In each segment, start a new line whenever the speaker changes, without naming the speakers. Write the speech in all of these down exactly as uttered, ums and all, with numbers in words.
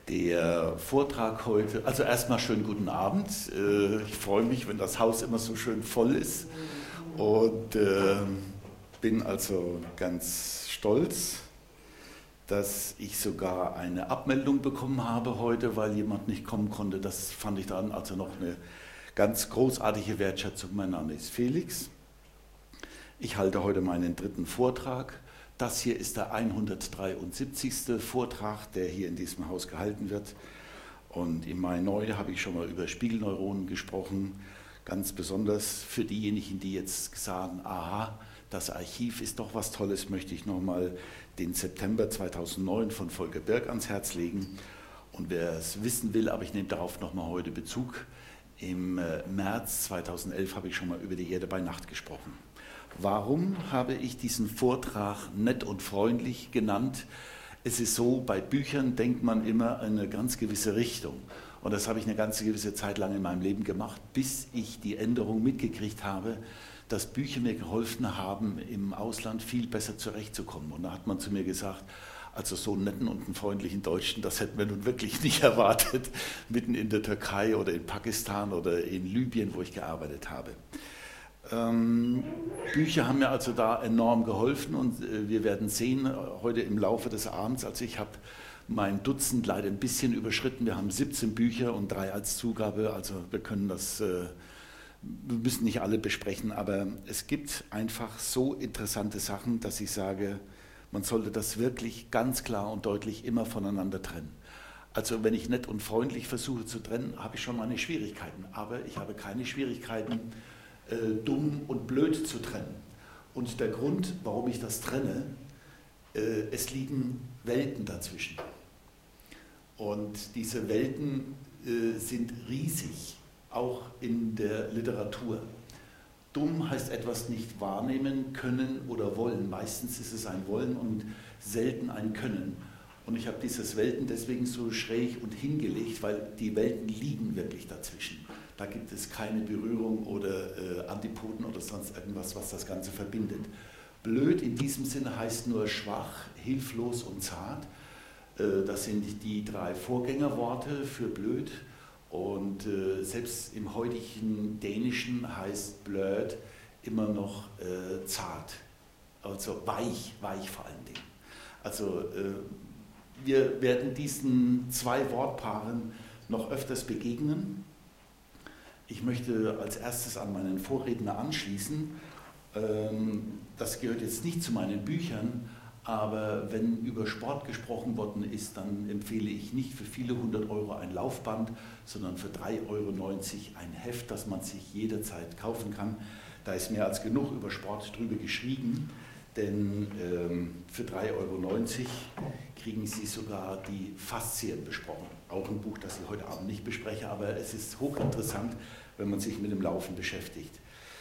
Der Vortrag heute, also erstmal schönen guten Abend. Ich freue mich, wenn das Haus immer so schön voll ist und äh, bin also ganz stolz, dass ich sogar eine Abmeldung bekommen habe heute, weil jemand nicht kommen konnte. Das fand ich dann also noch eine ganz großartige Wertschätzung. Mein Name ist Felix. Ich halte heute meinen dritten Vortrag. Das hier ist der hundertdreiundsiebzigste Vortrag, der hier in diesem Haus gehalten wird. Und im Mai neu habe ich schon mal über Spiegelneuronen gesprochen. Ganz besonders für diejenigen, die jetzt sagen, aha, das Archiv ist doch was Tolles, möchte ich nochmal den September zweitausendneun von Volker Birk ans Herz legen. Und wer es wissen will, aber ich nehme darauf nochmal heute Bezug, im März zweitausendelf habe ich schon mal über die Erde bei Nacht gesprochen. Warum habe ich diesen Vortrag nett und freundlich genannt? Es ist so, bei Büchern denkt man immer in eine ganz gewisse Richtung. Und das habe ich eine ganze gewisse Zeit lang in meinem Leben gemacht, bis ich die Änderung mitgekriegt habe, dass Bücher mir geholfen haben, im Ausland viel besser zurechtzukommen. Und da hat man zu mir gesagt, also so einen netten und einen freundlichen Deutschen, das hätten wir nun wirklich nicht erwartet, mitten in der Türkei oder in Pakistan oder in Libyen, wo ich gearbeitet habe. Ähm, Bücher haben mir also da enorm geholfen und äh, wir werden sehen, äh, heute im Laufe des Abends, also ich habe mein Dutzend leider ein bisschen überschritten, wir haben siebzehn Bücher und drei als Zugabe, also wir können das, äh, wir müssen nicht alle besprechen, aber es gibt einfach so interessante Sachen, dass ich sage, man sollte das wirklich ganz klar und deutlich immer voneinander trennen. Also wenn ich nett und freundlich versuche zu trennen, habe ich schon meine Schwierigkeiten, aber ich habe keine Schwierigkeiten, Äh, dumm und blöd zu trennen. Und der Grund, warum ich das trenne, äh, es liegen Welten dazwischen. Und diese Welten äh, sind riesig, auch in der Literatur. Dumm heißt etwas nicht wahrnehmen können oder wollen. Meistens ist es ein Wollen und selten ein Können. Und ich habe dieses Welten deswegen so schräg und hingelegt, weil die Welten liegen wirklich dazwischen. Da gibt es keine Berührung oder äh, Antipoden oder sonst irgendwas, was das Ganze verbindet. Blöd in diesem Sinne heißt nur schwach, hilflos und zart. Äh, das sind die drei Vorgängerworte für blöd. Und äh, selbst im heutigen Dänischen heißt blöd immer noch äh, zart. Also weich, weich vor allen Dingen. Also äh, wir werden diesen zwei Wortpaaren noch öfters begegnen. Ich möchte als erstes an meinen Vorredner anschließen. Das gehört jetzt nicht zu meinen Büchern, aber wenn über Sport gesprochen worden ist, dann empfehle ich nicht für viele hundert Euro ein Laufband, sondern für drei Euro neunzig ein Heft, das man sich jederzeit kaufen kann. Da ist mehr als genug über Sport drüber geschrieben, denn für drei Euro neunzig kriegen Sie sogar die Faszien besprochen. Auch ein Buch, das ich heute Abend nicht bespreche, aber es ist hochinteressant, wenn man sich mit dem Laufen beschäftigt.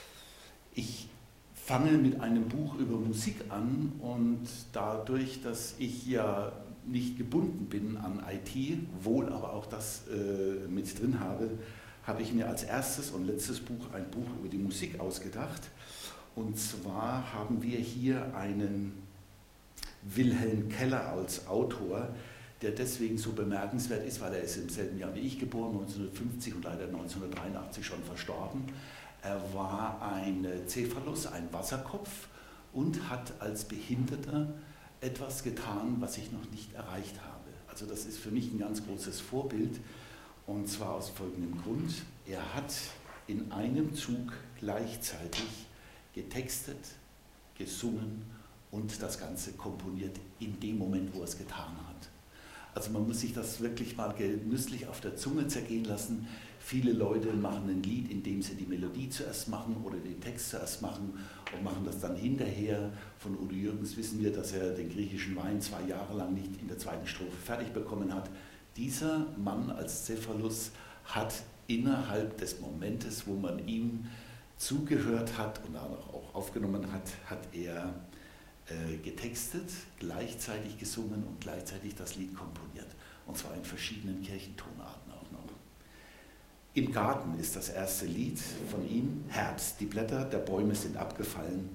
Ich fange mit einem Buch über Musik an und dadurch, dass ich ja nicht gebunden bin an I T, wohl aber auch das äh, mit drin habe, habe ich mir als erstes und letztes Buch ein Buch über die Musik ausgedacht. Und zwar haben wir hier einen Wilhelm Keller als Autor, der deswegen so bemerkenswert ist, weil er ist im selben Jahr wie ich geboren, neunzehnhundertfünfzig und leider neunzehnhundertdreiundachtzig schon verstorben. Er war ein Cephalus, ein Wasserkopf und hat als Behinderter etwas getan, was ich noch nicht erreicht habe. Also das ist für mich ein ganz großes Vorbild und zwar aus folgendem Grund. Er hat in einem Zug gleichzeitig getextet, gesungen und das Ganze komponiert in dem Moment, wo er es getan hat. Also man muss sich das wirklich mal genüsslich auf der Zunge zergehen lassen. Viele Leute machen ein Lied, indem sie die Melodie zuerst machen oder den Text zuerst machen und machen das dann hinterher. Von Udo Jürgens wissen wir, dass er den griechischen Wein zwei Jahre lang nicht in der zweiten Strophe fertig bekommen hat. Dieser Mann als Cephalus hat innerhalb des Momentes, wo man ihm zugehört hat und auch aufgenommen hat, hat er getextet, gleichzeitig gesungen und gleichzeitig das Lied komponiert. Und zwar in verschiedenen Kirchentonarten auch noch. Im Garten ist das erste Lied von ihm, Herbst. Die Blätter der Bäume sind abgefallen.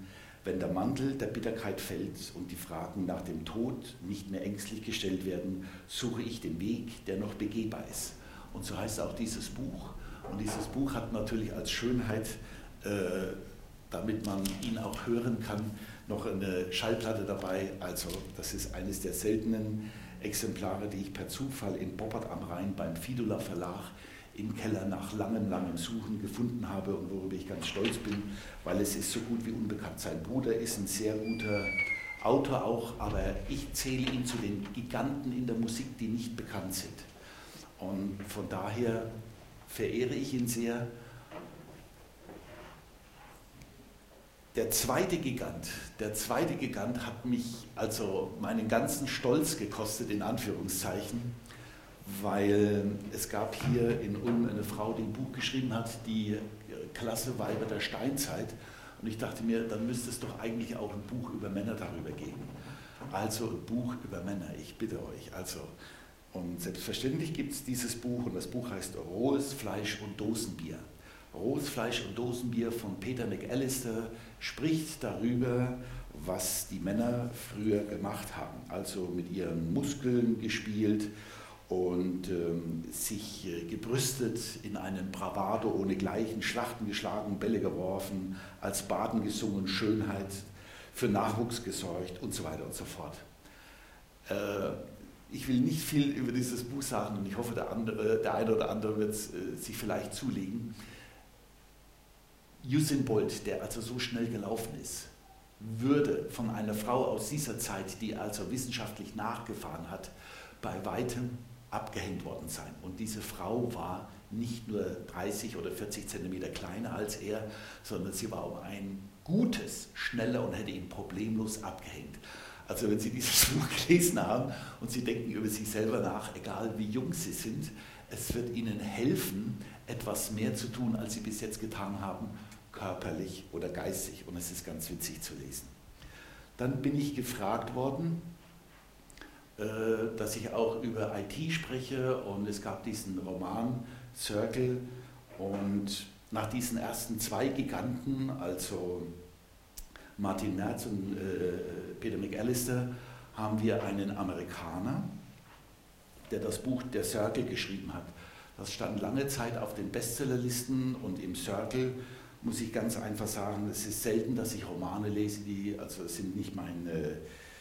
Wenn der Mantel der Bitterkeit fällt und die Fragen nach dem Tod nicht mehr ängstlich gestellt werden, suche ich den Weg, der noch begehbar ist. Und so heißt auch dieses Buch. Und dieses Buch hat natürlich als Schönheit, äh, damit man ihn auch hören kann, noch eine Schallplatte dabei. Also das ist eines der seltenen Exemplare, die ich per Zufall in Boppard am Rhein beim Fidula Verlag im Keller nach langem, langem Suchen gefunden habe und worüber ich ganz stolz bin, weil es ist so gut wie unbekannt. Sein Bruder ist ein sehr guter Autor auch, aber ich zähle ihn zu den Giganten in der Musik, die nicht bekannt sind. Und von daher verehre ich ihn sehr. Der zweite Gigant, der zweite Gigant hat mich also meinen ganzen Stolz gekostet, in Anführungszeichen, weil es gab hier in Ulm eine Frau, die ein Buch geschrieben hat, die Klasse Weiber der Steinzeit. Und ich dachte mir, dann müsste es doch eigentlich auch ein Buch über Männer darüber geben. Also ein Buch über Männer, ich bitte euch. Also, und selbstverständlich gibt es dieses Buch, und das Buch heißt Rohes Fleisch und Dosenbier. Rohes Fleisch und Dosenbier von Peter McAllister spricht darüber, was die Männer früher gemacht haben. Also mit ihren Muskeln gespielt und ähm, sich äh, gebrüstet, in einen Bravado ohnegleichen, Schlachten geschlagen, Bälle geworfen, als Baden gesungen, Schönheit, für Nachwuchs gesorgt und so weiter und so fort. Äh, ich will nicht viel über dieses Buch sagen und ich hoffe, der, andere, der eine oder andere wird es äh, sich vielleicht zulegen. Usain Bolt, der also so schnell gelaufen ist, würde von einer Frau aus dieser Zeit, die also wissenschaftlich nachgefahren hat, bei weitem abgehängt worden sein. Und diese Frau war nicht nur dreißig oder vierzig Zentimeter kleiner als er, sondern sie war um ein gutes schneller und hätte ihn problemlos abgehängt. Also wenn Sie dieses Buch gelesen haben und Sie denken über sich selber nach, egal wie jung Sie sind, es wird Ihnen helfen, etwas mehr zu tun, als Sie bis jetzt getan haben, körperlich oder geistig. Und es ist ganz witzig zu lesen. Dann bin ich gefragt worden, dass ich auch über I T spreche und es gab diesen Roman Circle und nach diesen ersten zwei Giganten, also Martin Merz und äh, Peter McAllister, haben wir einen Amerikaner, der das Buch Der Circle geschrieben hat. Das stand lange Zeit auf den Bestsellerlisten und im Circle muss ich ganz einfach sagen, es ist selten, dass ich Romane lese, die, also es sind nicht meine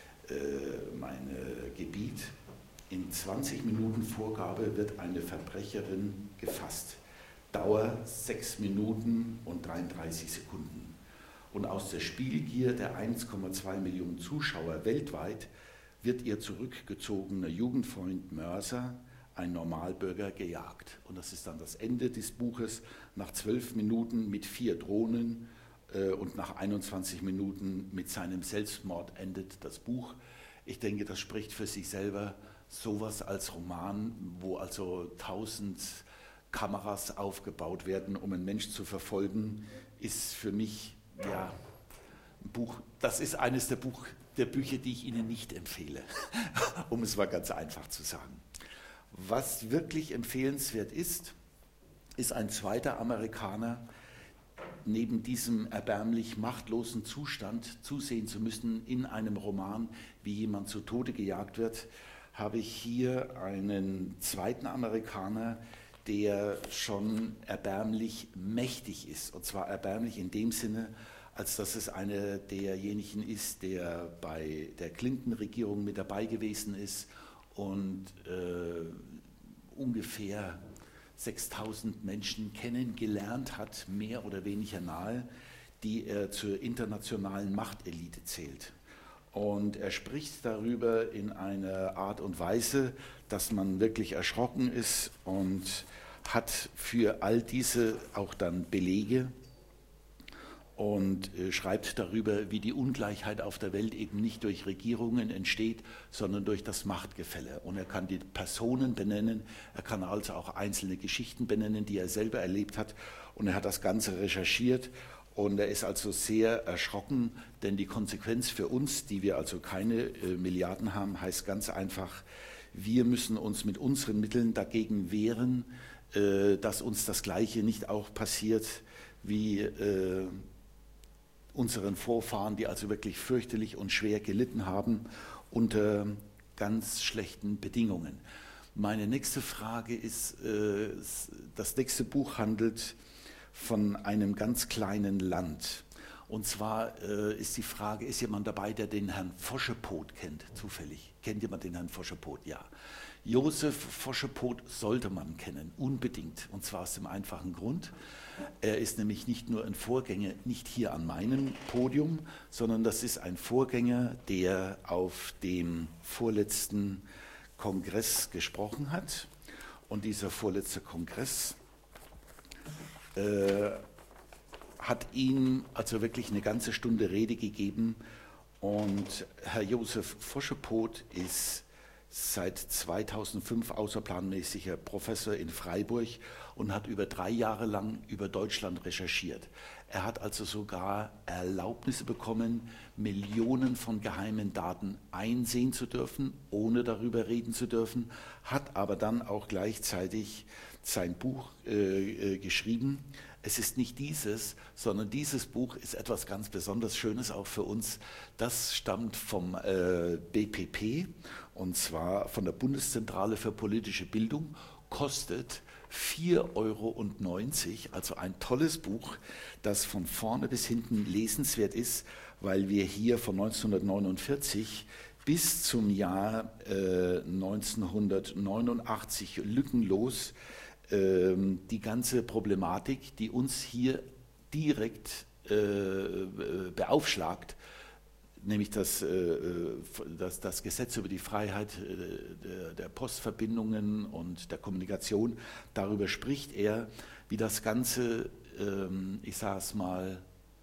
mein Gebiet. In zwanzig Minuten Vorgabe wird eine Verbrecherin gefasst. Dauer sechs Minuten und dreiunddreißig Sekunden. Und aus der Spielgier der eins Komma zwei Millionen Zuschauer weltweit wird ihr zurückgezogener Jugendfreund Mörser, ein Normalbürger, gejagt. Und das ist dann das Ende des Buches. Nach zwölf Minuten mit vier Drohnen und nach einundzwanzig Minuten mit seinem Selbstmord endet das Buch. Ich denke, das spricht für sich selber. Sowas als Roman, wo also tausend Kameras aufgebaut werden, um einen Mensch zu verfolgen, ist für mich ja ein Buch. Das ist eines der, Buch, der Bücher, die ich Ihnen nicht empfehle, um es mal ganz einfach zu sagen. Was wirklich empfehlenswert ist, ist ein zweiter Amerikaner, neben diesem erbärmlich machtlosen Zustand zusehen zu müssen in einem Roman, wie jemand zu Tode gejagt wird, habe ich hier einen zweiten Amerikaner, der schon erbärmlich mächtig ist. Und zwar erbärmlich in dem Sinne, als dass es einer derjenigen ist, der bei der Clinton-Regierung mit dabei gewesen ist und äh, ungefähr sechstausend Menschen kennengelernt hat, mehr oder weniger nahe, die er zur internationalen Machtelite zählt. Und er spricht darüber in einer Art und Weise, dass man wirklich erschrocken ist und hat für all diese auch dann Belege und äh, schreibt darüber, wie die Ungleichheit auf der Welt eben nicht durch Regierungen entsteht, sondern durch das Machtgefälle. Und er kann die Personen benennen, er kann also auch einzelne Geschichten benennen, die er selber erlebt hat. Und er hat das Ganze recherchiert und er ist also sehr erschrocken, denn die Konsequenz für uns, die wir also keine äh, Milliarden haben, heißt ganz einfach, wir müssen uns mit unseren Mitteln dagegen wehren, äh, dass uns das Gleiche nicht auch passiert wie äh, unseren Vorfahren, die also wirklich fürchterlich und schwer gelitten haben unter ganz schlechten Bedingungen. Meine nächste Frage ist, das nächste Buch handelt von einem ganz kleinen Land. Und zwar ist die Frage, ist jemand dabei, der den Herrn Foschepot kennt, zufällig? Kennt jemand den Herrn Foschepot? Ja. Josef Foschepot sollte man kennen, unbedingt. Und zwar aus dem einfachen Grund, er ist nämlich nicht nur ein Vorgänger, nicht hier an meinem Podium, sondern das ist ein Vorgänger, der auf dem vorletzten Kongress gesprochen hat. Und dieser vorletzte Kongress äh, hat ihm also wirklich eine ganze Stunde Rede gegeben. Und Herr Josef Foschepot ist seit zweitausendfünf außerplanmäßiger Professor in Freiburg und hat über drei Jahre lang über Deutschland recherchiert. Er hat also sogar Erlaubnisse bekommen, Millionen von geheimen Daten einsehen zu dürfen, ohne darüber reden zu dürfen, hat aber dann auch gleichzeitig sein Buch äh, äh, geschrieben. Es ist nicht dieses, sondern dieses Buch ist etwas ganz besonders Schönes auch für uns. Das stammt vom äh, B P P, und zwar von der Bundeszentrale für politische Bildung, kostet vier Euro neunzig, also ein tolles Buch, das von vorne bis hinten lesenswert ist, weil wir hier von neunzehnhundertneunundvierzig bis zum Jahr äh, neunzehnhundertneunundachtzig lückenlos äh, die ganze Problematik, die uns hier direkt äh, beaufschlagt, nämlich das, das, das Gesetz über die Freiheit der, der Postverbindungen und der Kommunikation, darüber spricht er, wie das Ganze, ich sage es mal,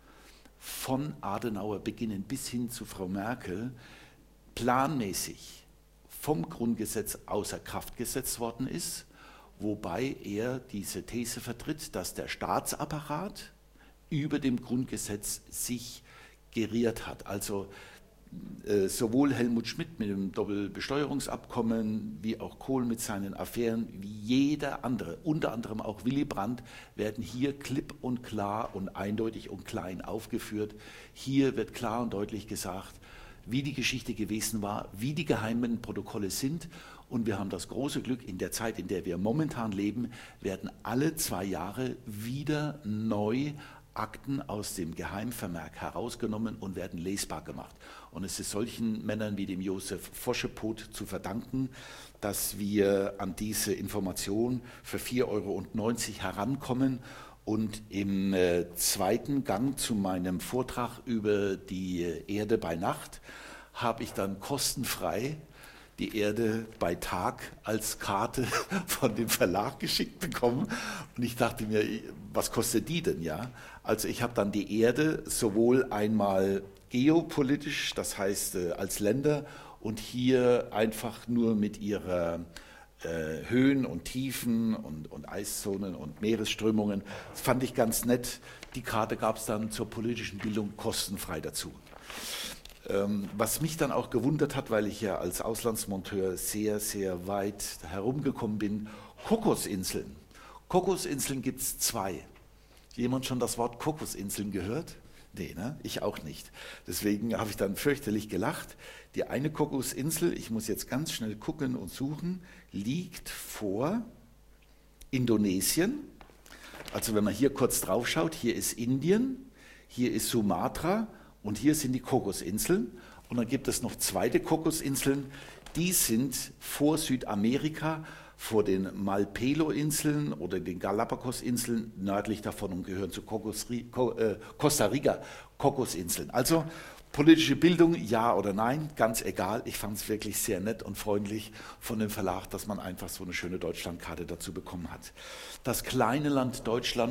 von Adenauer beginnend bis hin zu Frau Merkel, planmäßig vom Grundgesetz außer Kraft gesetzt worden ist, wobei er diese These vertritt, dass der Staatsapparat über dem Grundgesetz sich geriert hat. Also äh, sowohl Helmut Schmidt mit dem Doppelbesteuerungsabkommen wie auch Kohl mit seinen Affären, wie jeder andere, unter anderem auch Willy Brandt, werden hier klipp und klar und eindeutig und klein aufgeführt. Hier wird klar und deutlich gesagt, wie die Geschichte gewesen war, wie die geheimen Protokolle sind. Und wir haben das große Glück, in der Zeit, in der wir momentan leben, werden alle zwei Jahre wieder neu Akten aus dem Geheimvermerk herausgenommen und werden lesbar gemacht. Und es ist solchen Männern wie dem Josef Foschepot zu verdanken, dass wir an diese Information für vier Euro neunzig herankommen. Und im äh, zweiten Gang zu meinem Vortrag über die Erde bei Nacht habe ich dann kostenfrei die Erde bei Tag als Karte von dem Verlag geschickt bekommen. Und ich dachte mir, was kostet die denn, ja? Also ich habe dann die Erde sowohl einmal geopolitisch, das heißt äh, als Länder, und hier einfach nur mit ihrer äh, Höhen und Tiefen und, und Eiszonen und Meeresströmungen. Das fand ich ganz nett. Die Karte gab es dann zur politischen Bildung kostenfrei dazu. Was mich dann auch gewundert hat, weil ich ja als Auslandsmonteur sehr, sehr weit herumgekommen bin, Kokosinseln. Kokosinseln gibt es zwei. Jemand schon das Wort Kokosinseln gehört? Nee, ne? Ich auch nicht. Deswegen habe ich dann fürchterlich gelacht. Die eine Kokosinsel, ich muss jetzt ganz schnell gucken und suchen, liegt vor Indonesien. Also wenn man hier kurz drauf schaut, hier ist Indien, hier ist Sumatra, und hier sind die Kokosinseln. Und dann gibt es noch zweite Kokosinseln, die sind vor Südamerika, vor den Malpelo-Inseln oder den Galapagos-Inseln nördlich davon und gehören zu Kokos, äh, Costa Rica, Kokosinseln. Also politische Bildung, ja oder nein, ganz egal. Ich fand es wirklich sehr nett und freundlich von dem Verlag, dass man einfach so eine schöne Deutschlandkarte dazu bekommen hat. Das kleine Land Deutschland.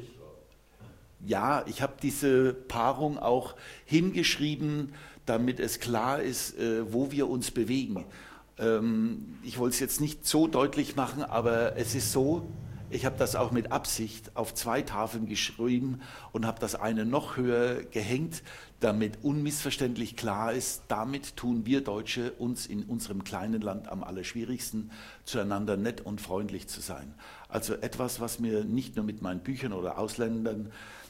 Ja, ich habe diese Paarung auch hingeschrieben, damit es klar ist, äh, wo wir uns bewegen. Ähm, ich wollte es jetzt nicht so deutlich machen, aber es ist so, ich habe das auch mit Absicht auf zwei Tafeln geschrieben und habe das eine noch höher gehängt, damit unmissverständlich klar ist, damit tun wir Deutsche uns in unserem kleinen Land am allerschwierigsten, zueinander nett und freundlich zu sein. Also etwas, was mir nicht nur mit meinen Büchern oder Ausländern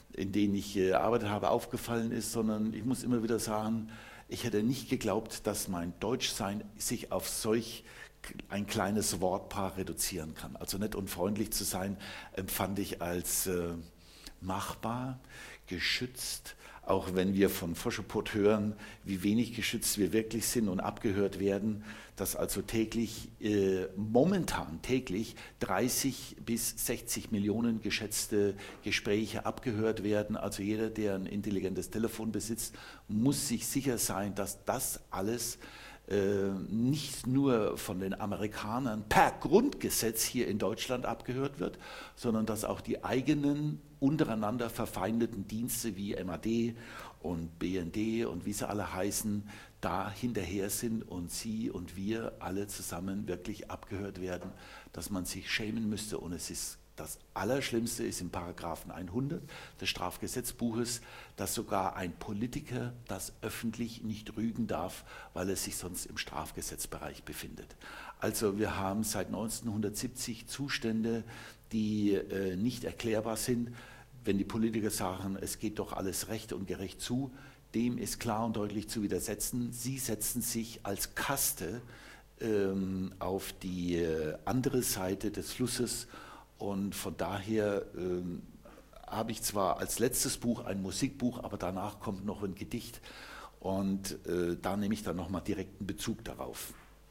in denen ich gearbeitet habe, aufgefallen ist, sondern ich muss immer wieder sagen, ich hätte nicht geglaubt, dass mein Deutschsein sich auf solch ein kleines Wortpaar reduzieren kann. Also nett und freundlich zu sein, empfand ich als äh, machbar, geschützt, auch wenn wir von Foschoput hören, wie wenig geschützt wir wirklich sind und abgehört werden, dass also täglich, äh, momentan täglich dreißig bis sechzig Millionen geschätzte Gespräche abgehört werden. Also jeder, der ein intelligentes Telefon besitzt, muss sich sicher sein, dass das alles äh, nicht nur von den Amerikanern per Grundgesetz hier in Deutschland abgehört wird, sondern dass auch die eigenen untereinander verfeindeten Dienste wie M A D und B N D und wie sie alle heißen, da hinterher sind und Sie und wir alle zusammen wirklich abgehört werden, dass man sich schämen müsste. Und es ist das Allerschlimmste ist im Paragraphen hundert des Strafgesetzbuches, dass sogar ein Politiker das öffentlich nicht rügen darf, weil er sich sonst im Strafgesetzbereich befindet. Also wir haben seit neunzehnhundertsiebzig Zustände, die äh, nicht erklärbar sind. Wenn die Politiker sagen, es geht doch alles recht und gerecht zu, dem ist klar und deutlich zu widersetzen. Sie setzen sich als Kaste ähm, auf die äh, andere Seite des Flusses. Und von daher ähm, habe ich zwar als letztes Buch ein Musikbuch, aber danach kommt noch ein Gedicht und äh, da nehme ich dann nochmal direkten Bezug darauf.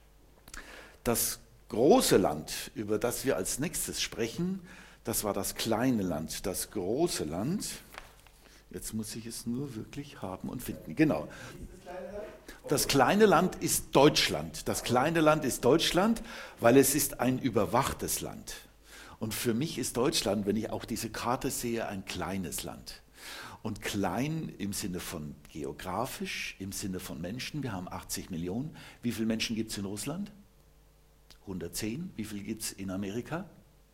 Das große Land, über das wir als nächstes sprechen, das war das kleine Land. Das große Land, jetzt muss ich es nur wirklich haben und finden, genau. Das kleine Land ist Deutschland. Das kleine Land ist Deutschland, weil es ist ein überwachtes Land. Und für mich ist Deutschland, wenn ich auch diese Karte sehe, ein kleines Land. Und klein im Sinne von geografisch, im Sinne von Menschen. Wir haben achtzig Millionen. Wie viele Menschen gibt es in Russland? hundertzehn. Wie viele gibt es in Amerika?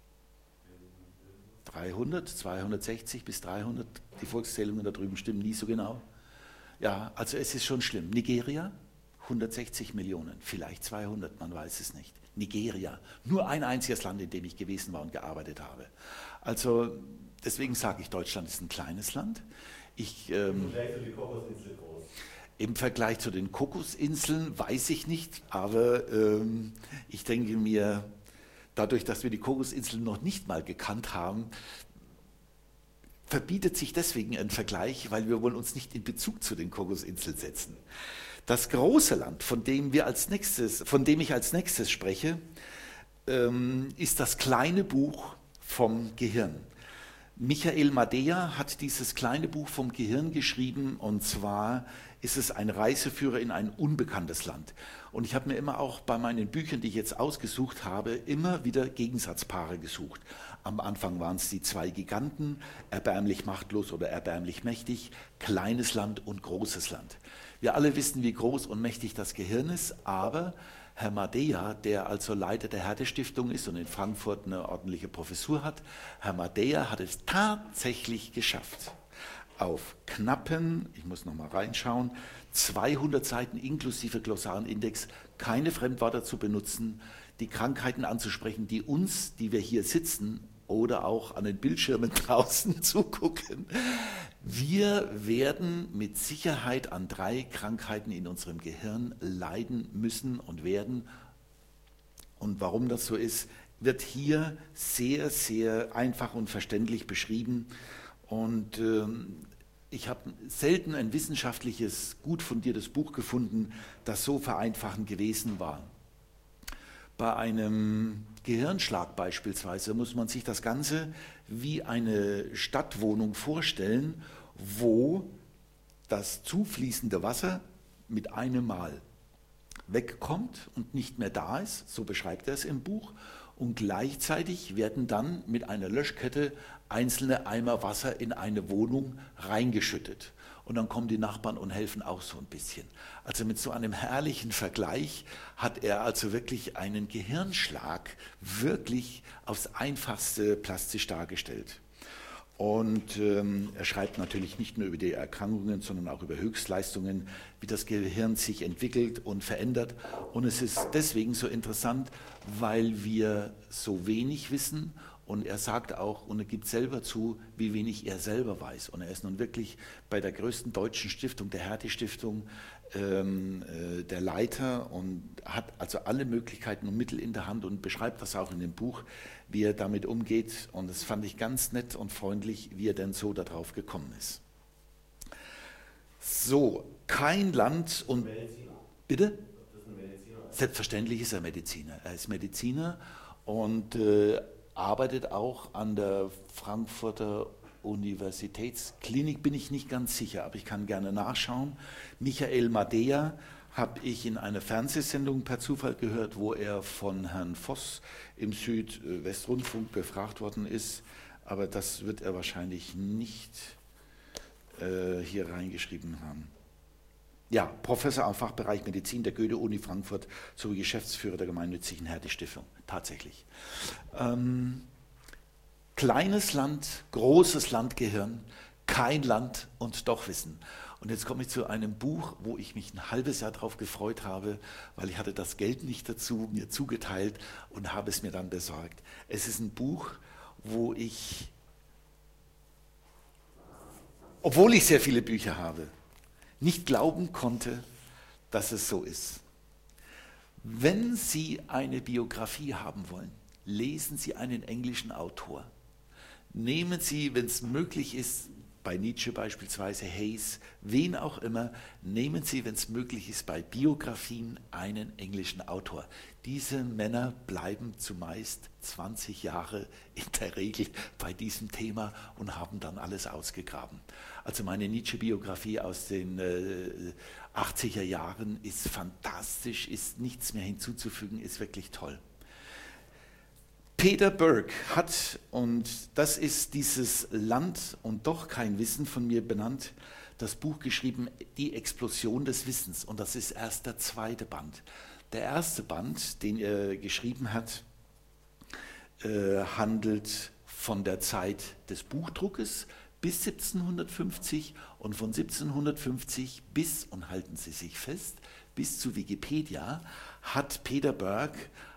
dreihundert, zweihundertsechzig bis dreihundert. Die Volkszählungen da drüben stimmen nie so genau. Ja, also es ist schon schlimm. Nigeria, hundertsechzig Millionen, vielleicht zweihundert, man weiß es nicht. Nigeria, nur ein einziges Land, in dem ich gewesen war und gearbeitet habe. Also deswegen sage ich, Deutschland ist ein kleines Land. Ich, ähm, Im Vergleich zu den Kokosinseln weiß ich nicht, aber ähm, ich denke mir, dadurch, dass wir die Kokosinseln noch nicht mal gekannt haben, verbietet sich deswegen ein Vergleich, weil wir wollen uns nicht in Bezug zu den Kokosinseln setzen. Das große Land, von dem, wir als nächstes, von dem ich als nächstes spreche, ähm, ist das kleine Buch vom Gehirn. Michael Madeja hat dieses kleine Buch vom Gehirn geschrieben, und zwar ist es ein Reiseführer in ein unbekanntes Land. Und ich habe mir immer auch bei meinen Büchern, die ich jetzt ausgesucht habe, immer wieder Gegensatzpaare gesucht. Am Anfang waren es die zwei Giganten, erbärmlich machtlos oder erbärmlich mächtig, kleines Land und großes Land. Wir alle wissen, wie groß und mächtig das Gehirn ist, aber Herr Madeja, der also Leiter der Hertie-Stiftung ist und in Frankfurt eine ordentliche Professur hat, Herr Madeja hat es tatsächlich geschafft, auf knappen, ich muss noch mal reinschauen, zweihundert Seiten inklusive Glossarenindex, keine Fremdwörter zu benutzen, die Krankheiten anzusprechen, die uns, die wir hier sitzen oder auch an den Bildschirmen draußen zugucken. Wir werden mit Sicherheit an drei Krankheiten in unserem Gehirn leiden müssen und werden. Und warum das so ist, wird hier sehr, sehr einfach und verständlich beschrieben. Und ähm, ich habe selten ein wissenschaftliches, gut fundiertes Buch gefunden, das so vereinfachend gewesen war. Bei einem Gehirnschlag beispielsweise muss man sich das Ganze wie eine Stadtwohnung vorstellen, wo das zufließende Wasser mit einem Mal wegkommt und nicht mehr da ist, so beschreibt er es im Buch, und gleichzeitig werden dann mit einer Löschkette einzelne Eimer Wasser in eine Wohnung reingeschüttet. Und dann kommen die Nachbarn und helfen auch so ein bisschen. Also mit so einem herrlichen Vergleich hat er also wirklich einen Gehirnschlag wirklich aufs Einfachste plastisch dargestellt. Und ähm, er schreibt natürlich nicht nur über die Erkrankungen, sondern auch über Höchstleistungen, wie das Gehirn sich entwickelt und verändert. Und es ist deswegen so interessant, weil wir so wenig wissen Und er sagt auch, und er gibt selber zu, wie wenig er selber weiß. Und er ist nun wirklich bei der größten deutschen Stiftung, der Hertie-Stiftung, ähm, äh, der Leiter und hat also alle Möglichkeiten und Mittel in der Hand und beschreibt das auch in dem Buch, wie er damit umgeht. Und das fand ich ganz nett und freundlich, wie er denn so darauf gekommen ist. So, kein Land und...
Mediziner.
Bitte?
Das ist ein Mediziner.
Selbstverständlich ist er Mediziner. Er ist Mediziner und äh, arbeitet auch an der Frankfurter Universitätsklinik, bin ich nicht ganz sicher, aber ich kann gerne nachschauen. Michael Madea habe ich in einer Fernsehsendung per Zufall gehört, wo er von Herrn Voss im Südwestrundfunk befragt worden ist, aber das wird er wahrscheinlich nicht äh, hier reingeschrieben haben. Ja, Professor am Fachbereich Medizin der Goethe-Uni Frankfurt sowie Geschäftsführer der gemeinnützigen Hertie-Stiftung, tatsächlich. Ähm, kleines Land, großes Landgehirn, kein Land und doch Wissen. Und jetzt komme ich zu einem Buch, wo ich mich ein halbes Jahr darauf gefreut habe, weil ich hatte das Geld nicht dazu, mir zugeteilt und habe es mir dann besorgt. Es ist ein Buch, wo ich, obwohl ich sehr viele Bücher habe, nicht glauben konnte, dass es so ist. Wenn Sie eine Biografie haben wollen, lesen Sie einen englischen Autor. Nehmen Sie, wenn es möglich ist, bei Nietzsche beispielsweise, Hayes, wen auch immer, nehmen Sie, wenn es möglich ist, bei Biografien einen englischen Autor. Diese Männer bleiben zumeist zwanzig Jahre in der Regel bei diesem Thema und haben dann alles ausgegraben. Also meine Nietzsche-Biografie aus den äh, achtziger Jahren ist fantastisch, ist nichts mehr hinzuzufügen, ist wirklich toll. Peter Burke hat, und das ist dieses Land und doch kein Wissen von mir benannt, das Buch geschrieben, Die Explosion des Wissens. Und das ist erst der zweite Band. Der erste Band, den er geschrieben hat, äh, handelt von der Zeit des Buchdruckes bis siebzehnhundertfünfzig und von siebzehnhundertfünfzig bis, und halten Sie sich fest, bis zu Wikipedia hat Peter Burke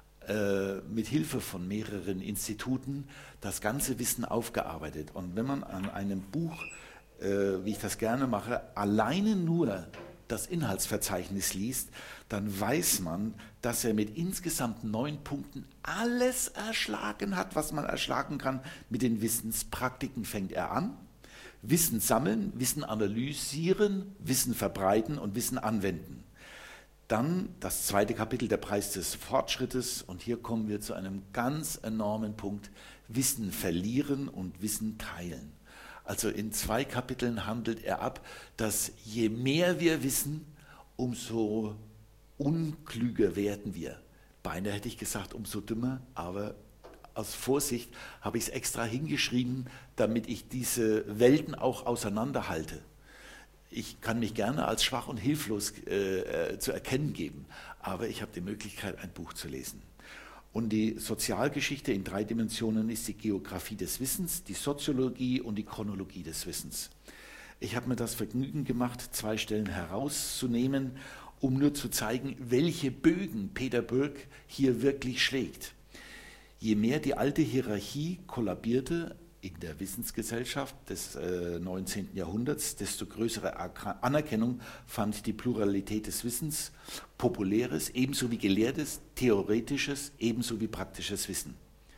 mit Hilfe von mehreren Instituten das ganze Wissen aufgearbeitet. Und wenn man an einem Buch, äh, wie ich das gerne mache, alleine nur das Inhaltsverzeichnis liest, dann weiß man, dass er mit insgesamt neun Punkten alles erschlagen hat, was man erschlagen kann. Mit den Wissenspraktiken fängt er an. Wissen sammeln, Wissen analysieren, Wissen verbreiten und Wissen anwenden. Dann das zweite Kapitel, der Preis des Fortschrittes, und hier kommen wir zu einem ganz enormen Punkt, Wissen verlieren und Wissen teilen. Also in zwei Kapiteln handelt er ab, dass je mehr wir wissen, umso unklüger werden wir. Beinahe hätte ich gesagt, umso dümmer, aber aus Vorsicht habe ich es extra hingeschrieben, damit ich diese Welten auch auseinanderhalte. Ich kann mich gerne als schwach und hilflos äh, zu erkennen geben, aber ich habe die Möglichkeit, ein Buch zu lesen. Und die Sozialgeschichte in drei Dimensionen ist die Geografie des Wissens, die Soziologie und die Chronologie des Wissens. Ich habe mir das Vergnügen gemacht, zwei Stellen herauszunehmen, um nur zu zeigen, welche Bögen Peter Burke hier wirklich schlägt. Je mehr die alte Hierarchie kollabierte in der Wissensgesellschaft des äh, neunzehnten Jahrhunderts, desto größere Anerkennung fand die Pluralität des Wissens, populäres ebenso wie gelehrtes, theoretisches ebenso wie praktisches Wissen.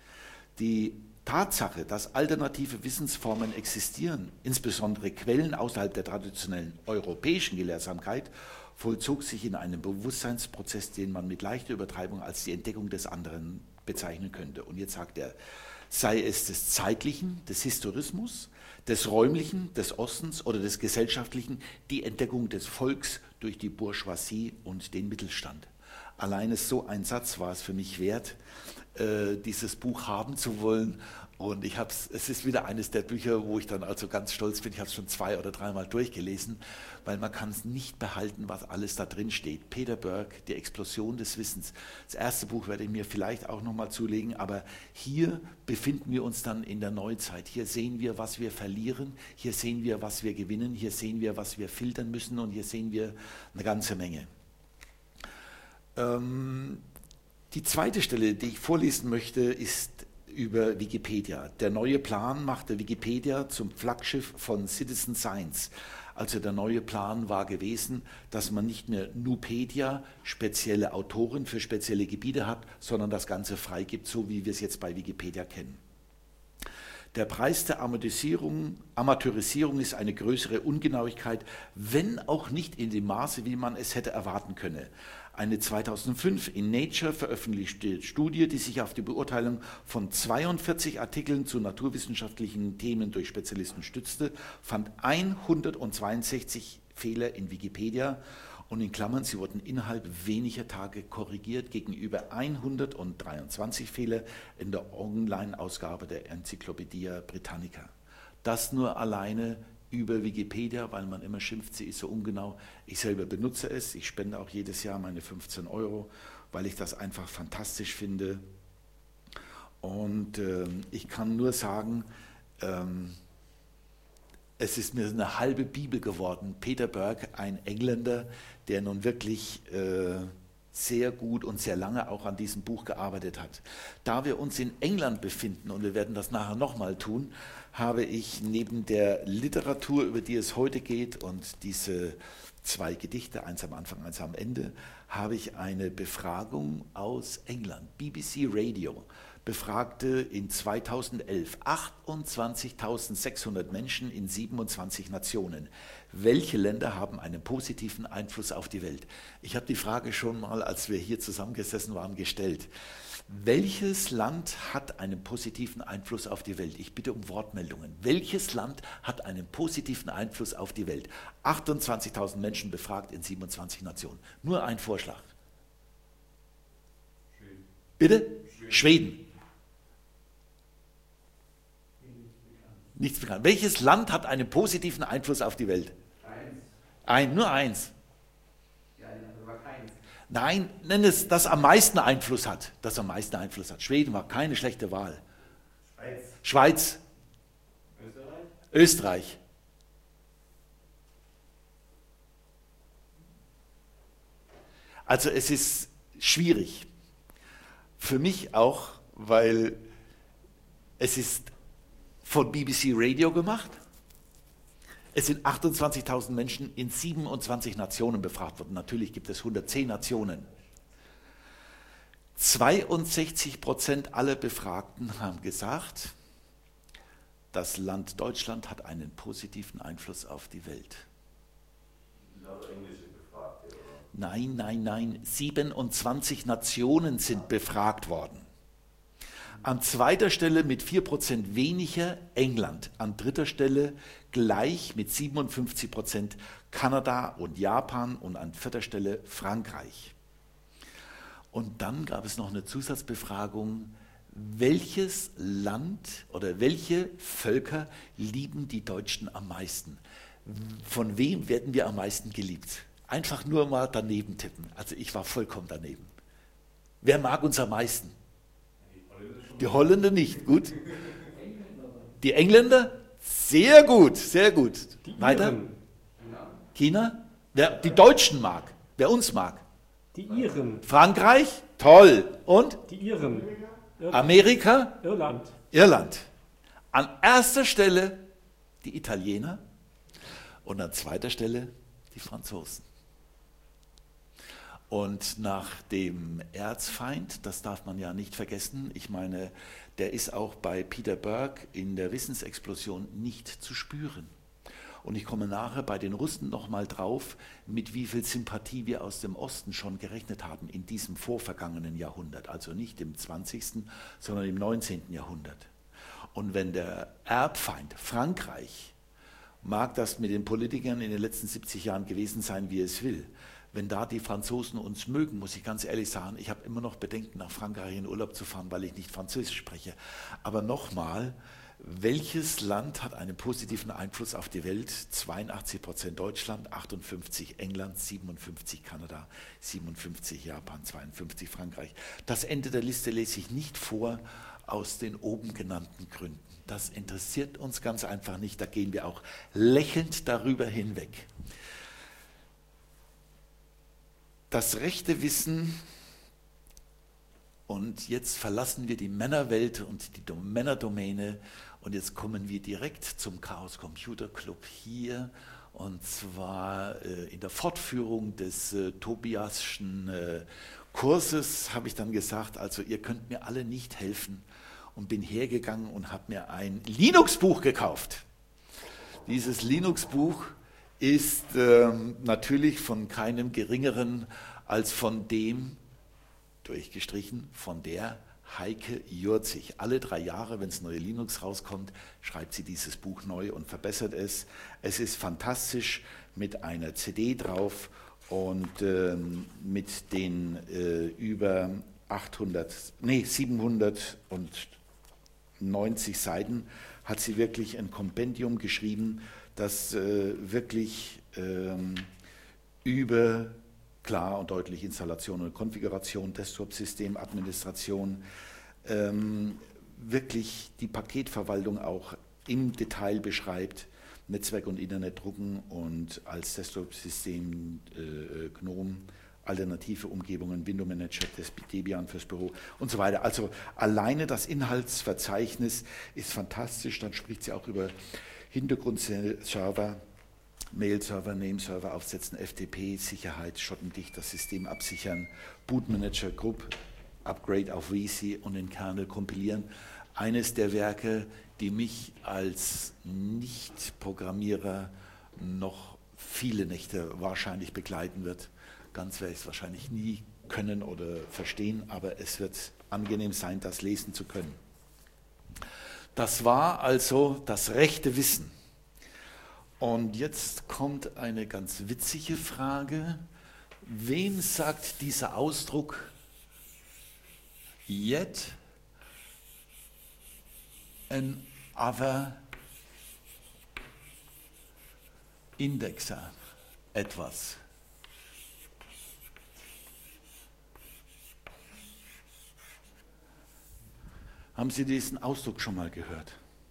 Die Tatsache, dass alternative Wissensformen existieren, insbesondere Quellen außerhalb der traditionellen europäischen Gelehrsamkeit, vollzog sich in einem Bewusstseinsprozess, den man mit leichter Übertreibung als die Entdeckung des anderen bezeichnen könnte. Und jetzt sagt er, sei es des Zeitlichen, des Historismus, des Räumlichen, des Ostens oder des Gesellschaftlichen, die Entdeckung des Volks durch die Bourgeoisie und den Mittelstand. Alleine so ein Satz war es für mich wert, äh, dieses Buch haben zu wollen. Und ich hab's, es ist wieder eines der Bücher, wo ich dann also ganz stolz bin, ich habe es schon zwei oder dreimal durchgelesen, weil man kann es nicht behalten, was alles da drin steht. Peter Burke, die Explosion des Wissens. Das erste Buch werde ich mir vielleicht auch nochmal zulegen, aber hier befinden wir uns dann in der Neuzeit. Hier sehen wir, was wir verlieren, hier sehen wir, was wir gewinnen, hier sehen wir, was wir filtern müssen und hier sehen wir eine ganze Menge. Ähm, die zweite Stelle, die ich vorlesen möchte, ist über Wikipedia. Der neue Plan machte Wikipedia zum Flaggschiff von Citizen Science. Also der neue Plan war gewesen, dass man nicht mehr Nupedia, spezielle Autoren für spezielle Gebiete hat, sondern das Ganze freigibt, so wie wir es jetzt bei Wikipedia kennen. Der Preis der Amateurisierung, Amateurisierung ist eine größere Ungenauigkeit, wenn auch nicht in dem Maße, wie man es hätte erwarten können. Eine zweitausendfünf in Nature veröffentlichte Studie, die sich auf die Beurteilung von zweiundvierzig Artikeln zu naturwissenschaftlichen Themen durch Spezialisten stützte, fand hundertzweiundsechzig Fehler in Wikipedia und in Klammern, sie wurden innerhalb weniger Tage korrigiert gegenüber hundertdreiundzwanzig Fehler in der Online-Ausgabe der Enzyklopädie Britannica. Das nur alleine über Wikipedia, weil man immer schimpft, sie ist so ungenau. Ich selber benutze es, ich spende auch jedes Jahr meine fünfzehn Euro, weil ich das einfach fantastisch finde. Und äh, ich kann nur sagen, ähm, es ist mir eine halbe Bibel geworden. Peter Burke, ein Engländer, der nun wirklich äh, sehr gut und sehr lange auch an diesem Buch gearbeitet hat. Da wir uns in England befinden, und wir werden das nachher nochmal tun, habe ich neben der Literatur, über die es heute geht, und diese zwei Gedichte, eins am Anfang, eins am Ende, habe ich eine Befragung aus England. B B C Radio befragte in zweitausendelf achtundzwanzigtausendsechshundert Menschen in siebenundzwanzig Nationen. Welche Länder haben einen positiven Einfluss auf die Welt? Ich habe die Frage schon mal, als wir hier zusammengesessen waren, gestellt. Welches Land hat einen positiven Einfluss auf die Welt? Ich bitte um Wortmeldungen. Welches Land hat einen positiven Einfluss auf die Welt? achtundzwanzigtausend Menschen befragt in siebenundzwanzig Nationen. Nur ein Vorschlag. Schweden. Bitte? Schweden. Schweden. Nichts bekannt. Welches Land hat einen positiven Einfluss auf die Welt? Eins. Ein, nur eins. Ja, aber keins. Nein, nenn es, das am meisten Einfluss hat. Das am meisten Einfluss hat. Schweden war keine schlechte Wahl. Schweiz. Schweiz. Österreich. Österreich. Also es ist schwierig. Für mich auch, weil es ist von B B C Radio gemacht. Es sind achtundzwanzigtausend Menschen in siebenundzwanzig Nationen befragt worden. Natürlich gibt es hundertzehn Nationen. zweiundsechzig Prozent aller Befragten haben gesagt, das Land Deutschland hat einen positiven Einfluss auf die Welt. Nein, nein, nein. siebenundzwanzig Nationen sind befragt worden. An zweiter Stelle mit vier Prozent weniger England. An dritter Stelle gleich mit siebenundfünfzig Prozent Kanada und Japan und an vierter Stelle Frankreich. Und dann gab es noch eine Zusatzbefragung, welches Land oder welche Völker lieben die Deutschen am meisten? Von wem werden wir am meisten geliebt? Einfach nur mal daneben tippen. Also ich war vollkommen daneben. Wer mag uns am meisten? Die Holländer nicht, gut. Die Engländer? Sehr gut, sehr gut. Die Weiter? Iren. China? Wer die Deutschen mag, wer uns mag?
Die Iren.
Frankreich? Toll. Und?
Die Iren.
Amerika?
Irland.
Irland. An erster Stelle die Italiener und an zweiter Stelle die Franzosen. Und nach dem Erzfeind, das darf man ja nicht vergessen, ich meine, der ist auch bei Peter Burke in der Wissensexplosion nicht zu spüren. Und ich komme nachher bei den Russen nochmal drauf, mit wie viel Sympathie wir aus dem Osten schon gerechnet haben in diesem vorvergangenen Jahrhundert, also nicht im zwanzigsten, sondern im neunzehnten Jahrhundert. Und wenn der Erbfeind Frankreich, mag das mit den Politikern in den letzten siebzig Jahren gewesen sein, wie es will, wenn da die Franzosen uns mögen, muss ich ganz ehrlich sagen, ich habe immer noch Bedenken, nach Frankreich in Urlaub zu fahren, weil ich nicht Französisch spreche. Aber nochmal, welches Land hat einen positiven Einfluss auf die Welt? zweiundachtzig Prozent Deutschland, achtundfünfzig England, siebenundfünfzig Kanada, siebenundfünfzig Japan, zweiundfünfzig Frankreich. Das Ende der Liste lese ich nicht vor aus den oben genannten Gründen. Das interessiert uns ganz einfach nicht, da gehen wir auch lächelnd darüber hinweg. Das rechte Wissen Und jetzt verlassen wir die Männerwelt und die Männerdomäne und jetzt kommen wir direkt zum Chaos Computer Club hier, und zwar äh, in der Fortführung des äh, Tobiaschen äh, Kurses habe ich dann gesagt, also ihr könnt mir alle nicht helfen, und bin hergegangen und habe mir ein Linux-Buch gekauft. Dieses Linux-Buch ist ähm, natürlich von keinem geringeren als von dem, durchgestrichen, von der Heike Jurzig. Alle drei Jahre, wenn es neue Linux rauskommt, schreibt sie dieses Buch neu und verbessert es. Es ist fantastisch mit einer C D drauf und ähm, mit den äh, über achthundert, nee, siebenhundertneunzig Seiten hat sie wirklich ein Kompendium geschrieben, das äh, wirklich ähm, über klar und deutlich Installation und Konfiguration, Desktop-System, Administration, ähm, wirklich die Paketverwaltung auch im Detail beschreibt, Netzwerk und Internet drucken und als Desktop-System äh, GNOME, alternative Umgebungen, Window Manager, Debian fürs Büro und so weiter. Also alleine das Inhaltsverzeichnis ist fantastisch, dann spricht sie auch über Hintergrundserver, Mail-Server, Name-Server aufsetzen, F T P, Sicherheit, schottendicht das System absichern, Bootmanager Group, Upgrade auf V C und den Kernel kompilieren. Eines der Werke, die mich als Nicht-Programmierer noch viele Nächte wahrscheinlich begleiten wird. Ganz werde ich es wahrscheinlich nie können oder verstehen, aber es wird angenehm sein, das lesen zu können. Das war also das rechte Wissen. Und jetzt kommt eine ganz witzige Frage. Wem sagt dieser Ausdruck yet another indexer etwas? Haben Sie diesen Ausdruck schon mal gehört?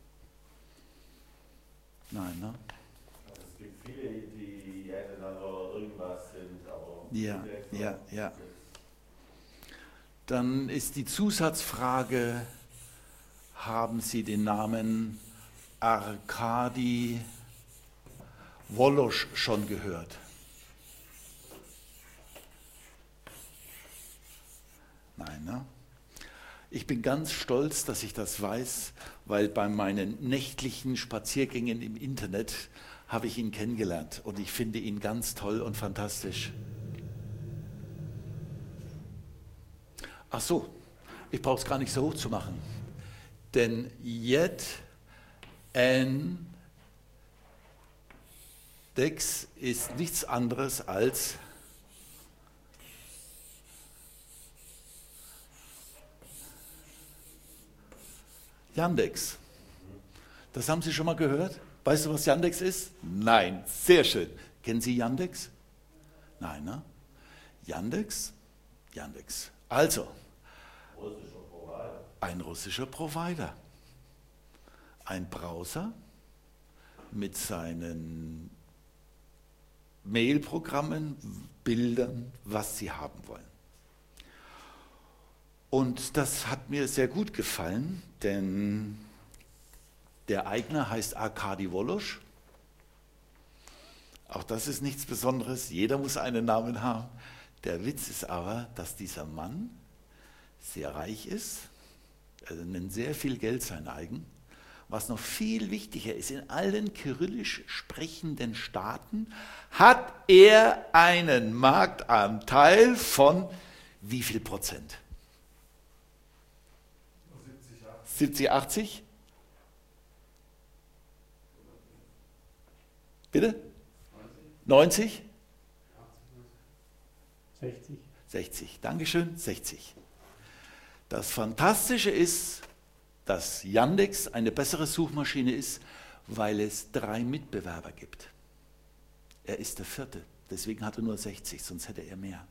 Nein, ne?
Es gibt viele, die einander irgendwas sind, aber
ja, ja, ja. Dann ist die Zusatzfrage, haben Sie den Namen Arkadi Wolosch schon gehört? Nein, ne? Ich bin ganz stolz, dass ich das weiß, weil bei meinen nächtlichen Spaziergängen im Internet habe ich ihn kennengelernt und ich finde ihn ganz toll und fantastisch. Ach so, ich brauche es gar nicht so hoch zu machen, denn yet an Dex ist nichts anderes als Yandex. Das haben Sie schon mal gehört? Weißt du, was Yandex ist? Nein, sehr schön. Kennen Sie Yandex? Nein, ne? Yandex? Yandex. Also,
russischer Provider.
Ein russischer Provider. Ein Browser mit seinen Mailprogrammen, Bildern, was Sie haben wollen. Und das hat mir sehr gut gefallen, denn der Eigner heißt Arkadi Wolosch. Auch das ist nichts Besonderes, jeder muss einen Namen haben. Der Witz ist aber, dass dieser Mann sehr reich ist, er nennt sehr viel Geld sein eigen. Was noch viel wichtiger ist, in allen kyrillisch sprechenden Staaten hat er einen Marktanteil von wie viel Prozent? siebzig, achtzig? Bitte? neunzig?
sechzig.
sechzig. Dankeschön, sechzig. Das Fantastische ist, dass Yandex eine bessere Suchmaschine ist, weil es drei Mitbewerber gibt. Er ist der vierte, deswegen hat er nur sechzig, sonst hätte er mehr.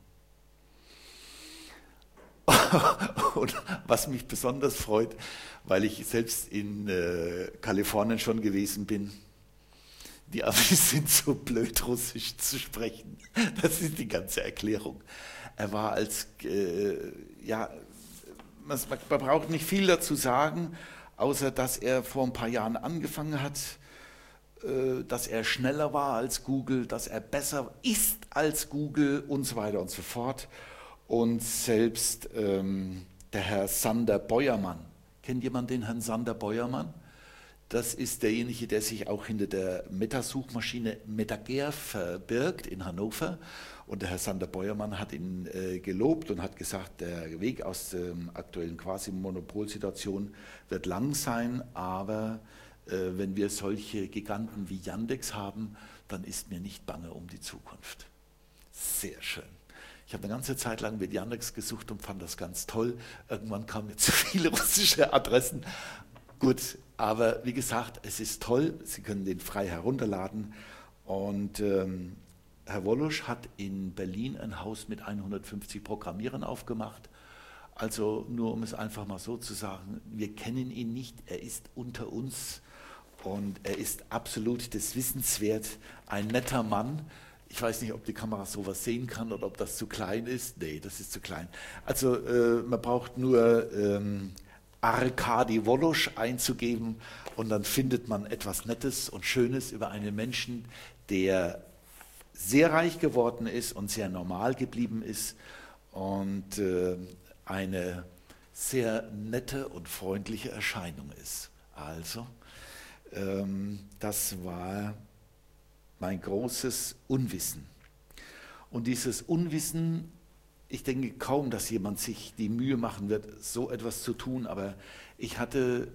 Und was mich besonders freut, weil ich selbst in äh, Kalifornien schon gewesen bin, die Amis sind so blöd, Russisch zu sprechen. Das ist die ganze Erklärung. Er war als, äh, ja, man braucht nicht viel dazu sagen, außer dass er vor ein paar Jahren angefangen hat, dass er schneller war als Google, dass er besser ist als Google und so weiter und so fort. Und selbst ähm, der Herr Sander Beuermann, kennt jemand den Herrn Sander Beuermann? Das ist derjenige, der sich auch hinter der Meta-Suchmaschine MetaGear verbirgt in Hannover. Und der Herr Sander Beuermann hat ihn äh, gelobt und hat gesagt, der Weg aus der aktuellen Quasi-Monopolsituation wird lang sein, aber äh, wenn wir solche Giganten wie Yandex haben, dann ist mir nicht bange um die Zukunft. Sehr schön. Ich habe eine ganze Zeit lang mit Yandex gesucht und fand das ganz toll. Irgendwann kamen mir zu viele russische Adressen. Gut, aber wie gesagt, es ist toll. Sie können den frei herunterladen. Und ähm, Herr Wolosch hat in Berlin ein Haus mit hundertfünfzig Programmierern aufgemacht. Also nur um es einfach mal so zu sagen, wir kennen ihn nicht, er ist unter uns und er ist absolut des Wissens wert, ein netter Mann. Ich weiß nicht, ob die Kamera sowas sehen kann oder ob das zu klein ist. Nee, das ist zu klein. Also äh, man braucht nur ähm, Arkadi Wolosch einzugeben und dann findet man etwas Nettes und Schönes über einen Menschen, der sehr reich geworden ist und sehr normal geblieben ist und äh, eine sehr nette und freundliche Erscheinung ist. Also, ähm, das war mein großes Unwissen. Und dieses Unwissen, ich denke kaum, dass jemand sich die Mühe machen wird, so etwas zu tun, aber ich hatte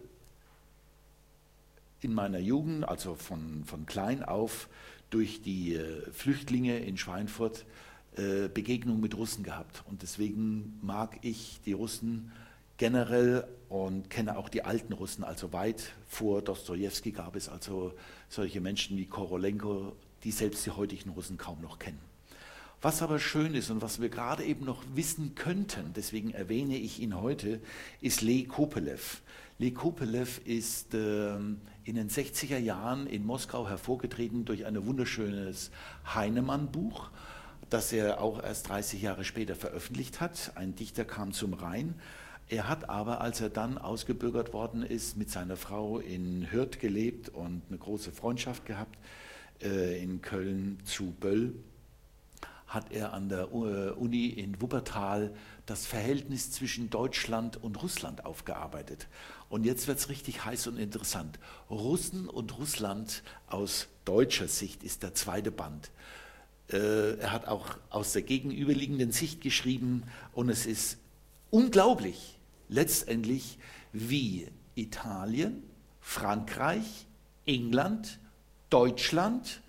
in meiner Jugend, also von, von klein auf, durch die äh, Flüchtlinge in Schweinfurt äh, Begegnung mit Russen gehabt. Und deswegen mag ich die Russen generell und kenne auch die alten Russen, also weit vor Dostojewski gab es also solche Menschen wie Korolenko, die selbst die heutigen Russen kaum noch kennen. Was aber schön ist und was wir gerade eben noch wissen könnten, deswegen erwähne ich ihn heute, ist Lee Kopelev. Lee Kopelev ist äh, in den sechziger Jahren in Moskau hervorgetreten durch ein wunderschönes Heinemann-Buch, das er auch erst dreißig Jahre später veröffentlicht hat. Ein Dichter kam zum Rhein. Er hat aber, als er dann ausgebürgert worden ist, mit seiner Frau in Hürth gelebt und eine große Freundschaft gehabt, äh, in Köln zu Böll, hat er an der Uni in Wuppertal das Verhältnis zwischen Deutschland und Russland aufgearbeitet. Und jetzt wird es richtig heiß und interessant. Russen und Russland aus deutscher Sicht ist der zweite Band. Äh, er hat auch aus der gegenüberliegenden Sicht geschrieben und es ist unglaublich, letztendlich, wie Italien, Frankreich, England, Deutschland,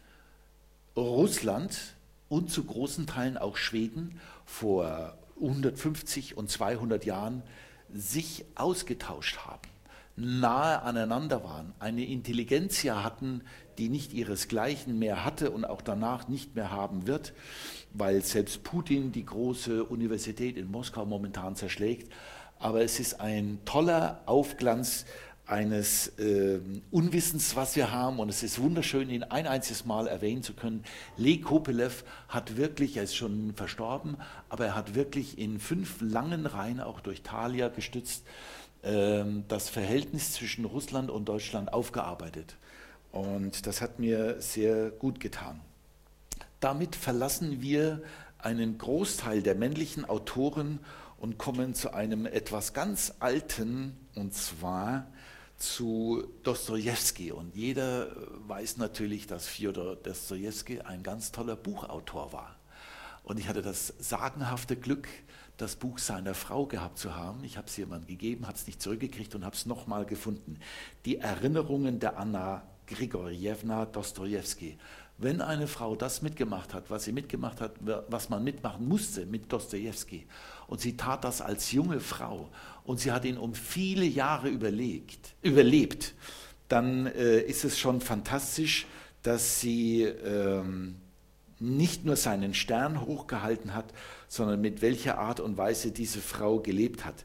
Russland und zu großen Teilen auch Schweden vor hundertfünfzig und zweihundert Jahren sich ausgetauscht haben, nahe aneinander waren, eine Intelligenzia hatten, die nicht ihresgleichen mehr hatte und auch danach nicht mehr haben wird, weil selbst Putin die große Universität in Moskau momentan zerschlägt. Aber es ist ein toller Aufglanz eines äh, Unwissens, was wir haben, und es ist wunderschön, ihn ein einziges Mal erwähnen zu können. Lee Kopelev hat wirklich, er ist schon verstorben, aber er hat wirklich in fünf langen Reihen, auch durch Thalia gestützt, äh, das Verhältnis zwischen Russland und Deutschland aufgearbeitet. Und das hat mir sehr gut getan. Damit verlassen wir einen Großteil der männlichen Autoren und kommen zu einem etwas ganz Alten, und zwar zu Dostojewski. Und jeder weiß natürlich, dass Fjodor Dostojewski ein ganz toller Buchautor war. Und ich hatte das sagenhafte Glück, das Buch seiner Frau gehabt zu haben. Ich habe es jemandem gegeben, hat es nicht zurückgekriegt und habe es nochmal gefunden. Die Erinnerungen der Anna Grigorjewna Dostojewski. Wenn eine Frau das mitgemacht hat, was sie mitgemacht hat, was man mitmachen musste mit Dostojewski, und sie tat das als junge Frau und sie hat ihn um viele Jahre überlegt, überlebt, dann äh, ist es schon fantastisch, dass sie ähm, nicht nur seinen Stern hochgehalten hat, sondern mit welcher Art und Weise diese Frau gelebt hat.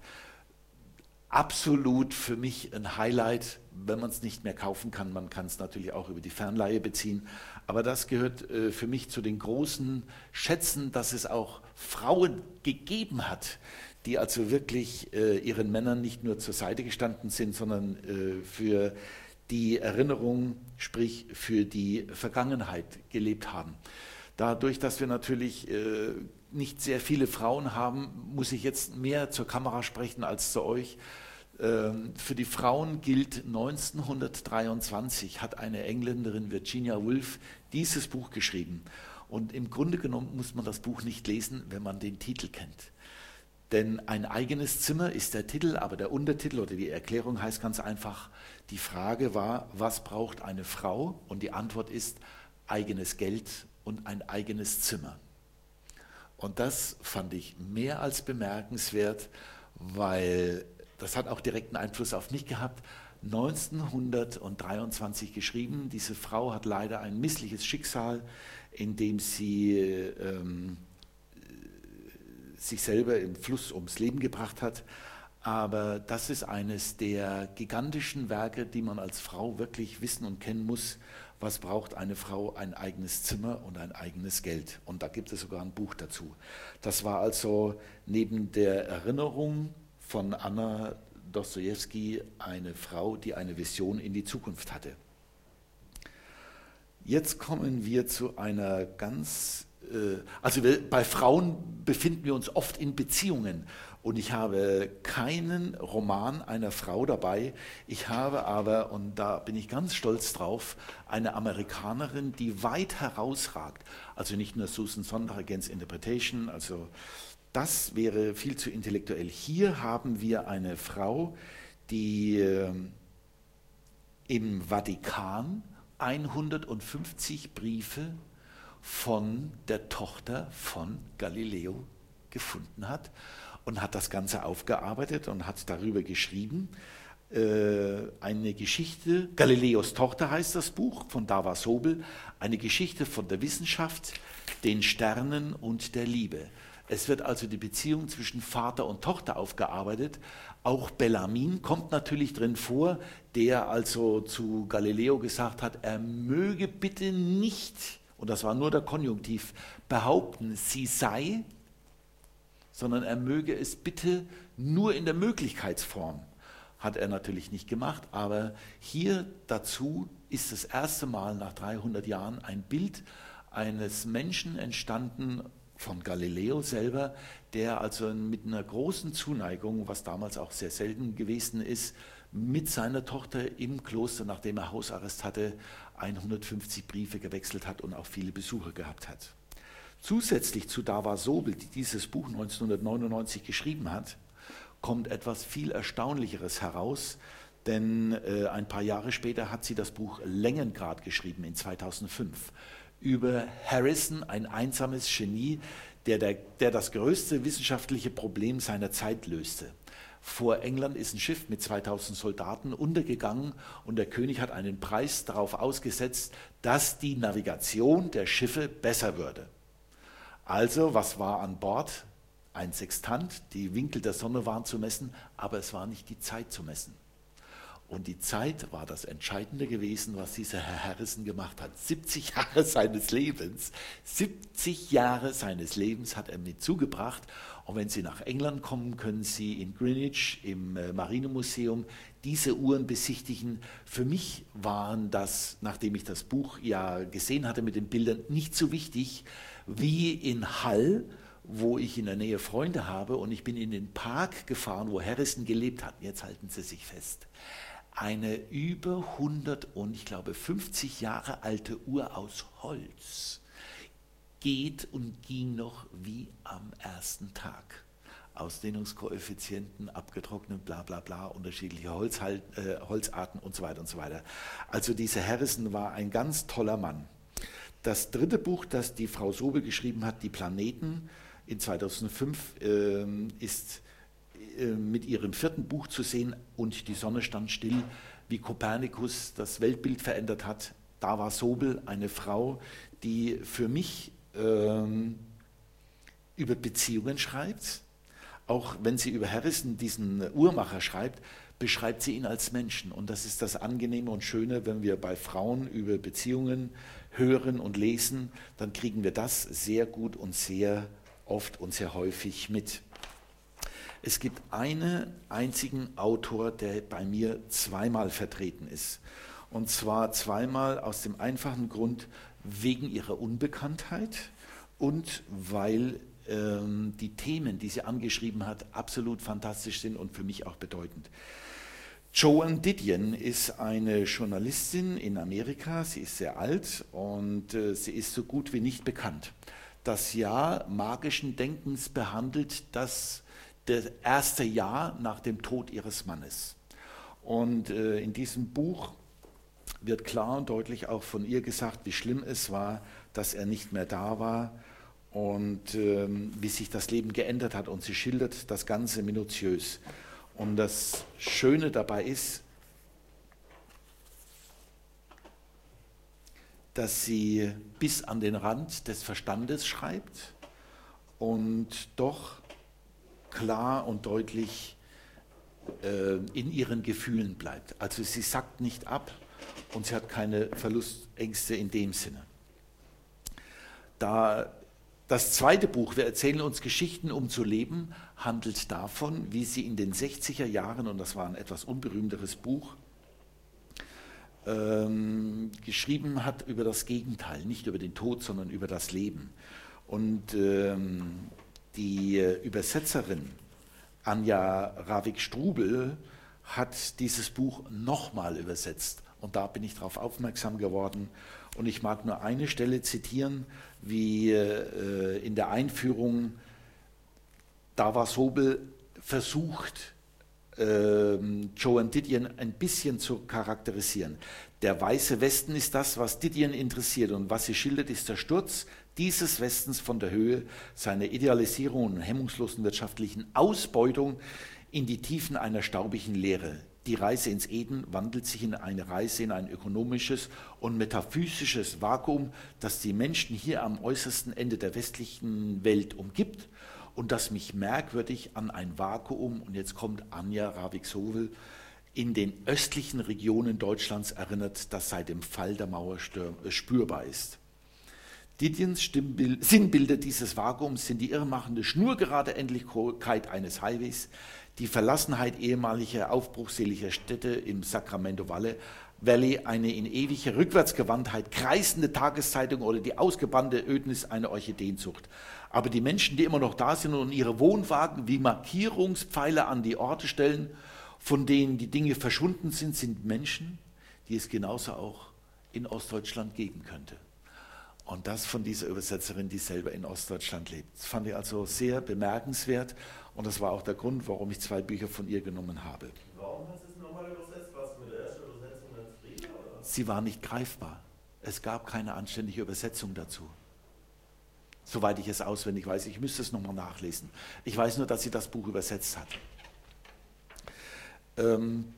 Absolut für mich ein Highlight, wenn man es nicht mehr kaufen kann. Man kann es natürlich auch über die Fernleihe beziehen. Aber das gehört äh, für mich zu den großen Schätzen, dass es auch Frauen gegeben hat, die also wirklich äh, ihren Männern nicht nur zur Seite gestanden sind, sondern äh, für die Erinnerung, sprich für die Vergangenheit gelebt haben. Dadurch, dass wir natürlich äh, nicht sehr viele Frauen haben, muss ich jetzt mehr zur Kamera sprechen als zu euch. Ähm, für die Frauen gilt, neunzehnhundertdreiundzwanzig hat eine Engländerin, Virginia Woolf, dieses Buch geschrieben. Und im Grunde genommen muss man das Buch nicht lesen, wenn man den Titel kennt. Denn ein eigenes Zimmer ist der Titel, aber der Untertitel oder die Erklärung heißt ganz einfach, die Frage war, was braucht eine Frau? Und die Antwort ist eigenes Geld und ein eigenes Zimmer. Und das fand ich mehr als bemerkenswert, weil das hat auch direkten Einfluss auf mich gehabt. neunzehnhundertdreiundzwanzig geschrieben. Diese Frau hat leider ein missliches Schicksal, in dem sie ähm, sich selber im Fluss ums Leben gebracht hat. Aber das ist eines der gigantischen Werke, die man als Frau wirklich wissen und kennen muss. Was braucht eine Frau? Ein eigenes Zimmer und ein eigenes Geld. Und da gibt es sogar ein Buch dazu. Das war also neben der Erinnerung von Anna Dostojewski eine Frau, die eine Vision in die Zukunft hatte. Jetzt kommen wir zu einer ganz, äh, also wir, bei Frauen befinden wir uns oft in Beziehungen und ich habe keinen Roman einer Frau dabei. Ich habe aber, und da bin ich ganz stolz drauf, eine Amerikanerin, die weit herausragt. Also nicht nur Susan Sontag Against Interpretation, also das wäre viel zu intellektuell. Hier haben wir eine Frau, die äh, im Vatikan hundertfünfzig Briefe von der Tochter von Galileo gefunden hat und hat das Ganze aufgearbeitet und hat darüber geschrieben. Äh, eine Geschichte, Galileos Tochter heißt das Buch, von Dava Sobel, eine Geschichte von der Wissenschaft, den Sternen und der Liebe. Es wird also die Beziehung zwischen Vater und Tochter aufgearbeitet. Auch Bellarmin kommt natürlich drin vor, der also zu Galileo gesagt hat, er möge bitte nicht, und das war nur der Konjunktiv, behaupten, sie sei, sondern er möge es bitte nur in der Möglichkeitsform. Hat er natürlich nicht gemacht, aber hier dazu ist das erste Mal nach dreihundert Jahren ein Bild eines Menschen entstanden, von Galileo selber, der also mit einer großen Zuneigung, was damals auch sehr selten gewesen ist, mit seiner Tochter im Kloster, nachdem er Hausarrest hatte, hundertfünfzig Briefe gewechselt hat und auch viele Besucher gehabt hat. Zusätzlich zu Dava Sobel, die dieses Buch neunzehnhundertneunundneunzig geschrieben hat, kommt etwas viel Erstaunlicheres heraus, denn äh, ein paar Jahre später hat sie das Buch Längengrad geschrieben, in zweitausendfünf. Über Harrison, ein einsames Genie, der, der, der das größte wissenschaftliche Problem seiner Zeit löste. Vor England ist ein Schiff mit zweitausend Soldaten untergegangen und der König hat einen Preis darauf ausgesetzt, dass die Navigation der Schiffe besser würde. Also, was war an Bord? Ein Sextant, die Winkel der Sonne waren zu messen, aber es war nicht die Zeit zu messen. Und die Zeit war das Entscheidende gewesen, was dieser Herr Harrison gemacht hat. siebzig Jahre seines Lebens, siebzig Jahre seines Lebens hat er mit zugebracht. Und wenn Sie nach England kommen, können Sie in Greenwich im Marinemuseum diese Uhren besichtigen. Für mich waren das, nachdem ich das Buch ja gesehen hatte mit den Bildern, nicht so wichtig wie in Hull, wo ich in der Nähe Freunde habe. Und ich bin in den Park gefahren, wo Harrison gelebt hat. Jetzt halten Sie sich fest. Eine über hundert und ich glaube fünfzig Jahre alte Uhr aus Holz geht und ging noch wie am ersten Tag. Ausdehnungskoeffizienten, abgetrocknet, bla bla bla, unterschiedliche Holzhal- äh, Holzarten und so weiter und so weiter. Also dieser Harrison war ein ganz toller Mann. Das dritte Buch, das die Frau Sobel geschrieben hat, Die Planeten, in zweitausendfünf, äh, ist mit ihrem vierten Buch zu sehen, und die Sonne stand still, wie Kopernikus das Weltbild verändert hat. Dava Sobel, eine Frau, die für mich ähm, über Beziehungen schreibt. Auch wenn sie über Harrison, diesen Uhrmacher, schreibt, beschreibt sie ihn als Menschen. Und das ist das Angenehme und Schöne, wenn wir bei Frauen über Beziehungen hören und lesen, dann kriegen wir das sehr gut und sehr oft und sehr häufig mit. Es gibt einen einzigen Autor, der bei mir zweimal vertreten ist. Und zwar zweimal aus dem einfachen Grund wegen ihrer Unbekanntheit und weil ähm, die Themen, die sie angeschrieben hat, absolut fantastisch sind und für mich auch bedeutend. Joan Didion ist eine Journalistin in Amerika, sie ist sehr alt und äh, sie ist so gut wie nicht bekannt. Das Jahr magischen Denkens behandelt das, das erste Jahr nach dem Tod ihres Mannes. Und äh, in diesem Buch wird klar und deutlich auch von ihr gesagt, wie schlimm es war, dass er nicht mehr da war und ähm, wie sich das Leben geändert hat. Und sie schildert das Ganze minutiös. Und das Schöne dabei ist, dass sie bis an den Rand des Verstandes schreibt und doch klar und deutlich äh, in ihren Gefühlen bleibt. Also sie sackt nicht ab und sie hat keine Verlustängste in dem Sinne. Da das zweite Buch, wir erzählen uns Geschichten, um zu leben, handelt davon, wie sie in den sechziger Jahren, und das war ein etwas unberühmteres Buch, ähm, geschrieben hat über das Gegenteil, nicht über den Tod, sondern über das Leben. Und ähm, die Übersetzerin Anja Ravik-Strubel hat dieses Buch nochmal übersetzt. Und da bin ich darauf aufmerksam geworden. Und ich mag nur eine Stelle zitieren, wie äh, in der Einführung Davor Sobel versucht, äh, Joan Didion ein bisschen zu charakterisieren. Der weiße Westen ist das, was Didion interessiert. Und was sie schildert, ist der Sturz dieses Westens von der Höhe seiner Idealisierung und hemmungslosen wirtschaftlichen Ausbeutung in die Tiefen einer staubigen Leere. Die Reise ins Eden wandelt sich in eine Reise in ein ökonomisches und metaphysisches Vakuum, das die Menschen hier am äußersten Ende der westlichen Welt umgibt und das mich merkwürdig an ein Vakuum, und jetzt kommt Anja Ravik-Strubel, in den östlichen Regionen Deutschlands erinnert, das seit dem Fall der Mauer spürbar ist. Didions Stimmbild, Sinnbilder dieses Vakuums sind die irrmachende schnurgerade Endlichkeit eines Highways, die Verlassenheit ehemaliger aufbruchsseliger Städte im Sacramento Valley, eine in ewiger Rückwärtsgewandtheit kreisende Tageszeitung oder die ausgebannte Ödnis einer Orchideenzucht. Aber die Menschen, die immer noch da sind und ihre Wohnwagen wie Markierungspfeiler an die Orte stellen, von denen die Dinge verschwunden sind, sind Menschen, die es genauso auch in Ostdeutschland geben könnte. Und das von dieser Übersetzerin, die selber in Ostdeutschland lebt. Das fand ich also sehr bemerkenswert und das war auch der Grund, warum ich zwei Bücher von ihr genommen habe.
Warum hast du es nochmal übersetzt? Warst du mit der ersten Übersetzung dann zufrieden? Oder?
Sie war nicht greifbar. Es gab keine anständige Übersetzung dazu. Soweit ich es auswendig weiß. Ich müsste es nochmal nachlesen. Ich weiß nur, dass sie das Buch übersetzt hat. Ähm,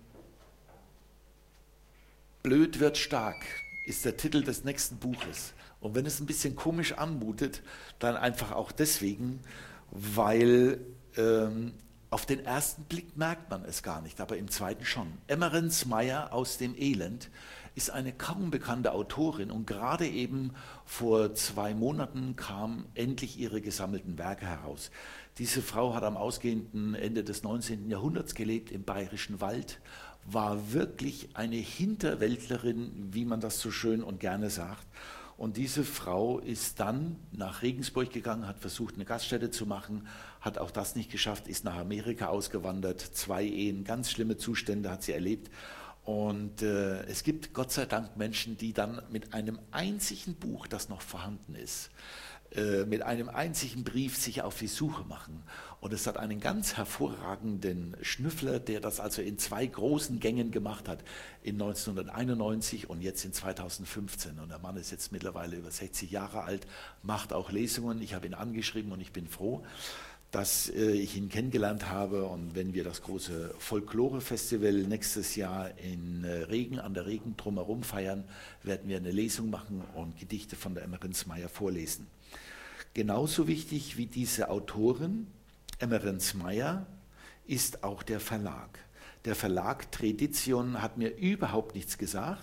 Blöd wird stark ist der Titel des nächsten Buches. Und wenn es ein bisschen komisch anmutet, dann einfach auch deswegen, weil ähm, auf den ersten Blick merkt man es gar nicht, aber im zweiten schon. Emmerence Meyer aus dem Elend ist eine kaum bekannte Autorin und gerade eben vor zwei Monaten kamen endlich ihre gesammelten Werke heraus. Diese Frau hat am ausgehenden Ende des neunzehnten Jahrhunderts gelebt, im Bayerischen Wald, war wirklich eine Hinterwäldlerin, wie man das so schön und gerne sagt. Und diese Frau ist dann nach Regensburg gegangen, hat versucht, eine Gaststätte zu machen, hat auch das nicht geschafft, ist nach Amerika ausgewandert, zwei Ehen, ganz schlimme Zustände hat sie erlebt. Und äh, es gibt Gott sei Dank Menschen, die dann mit einem einzigen Buch, das noch vorhanden ist, äh, mit einem einzigen Brief sich auf die Suche machen. Und es hat einen ganz hervorragenden Schnüffler, der das also in zwei großen Gängen gemacht hat, in neunzehnhunderteinundneunzig und jetzt in zweitausendfünfzehn. Und der Mann ist jetzt mittlerweile über sechzig Jahre alt, macht auch Lesungen. Ich habe ihn angeschrieben und ich bin froh, dass äh, ich ihn kennengelernt habe. Und wenn wir das große Folklore-Festival nächstes Jahr in äh, Regen, an der Regen drumherum feiern, werden wir eine Lesung machen und Gedichte von der Emmerence Meyer vorlesen. Genauso wichtig wie diese Autorin, Emmerence Meyer, ist auch der Verlag. Der Verlag Tradition hat mir überhaupt nichts gesagt,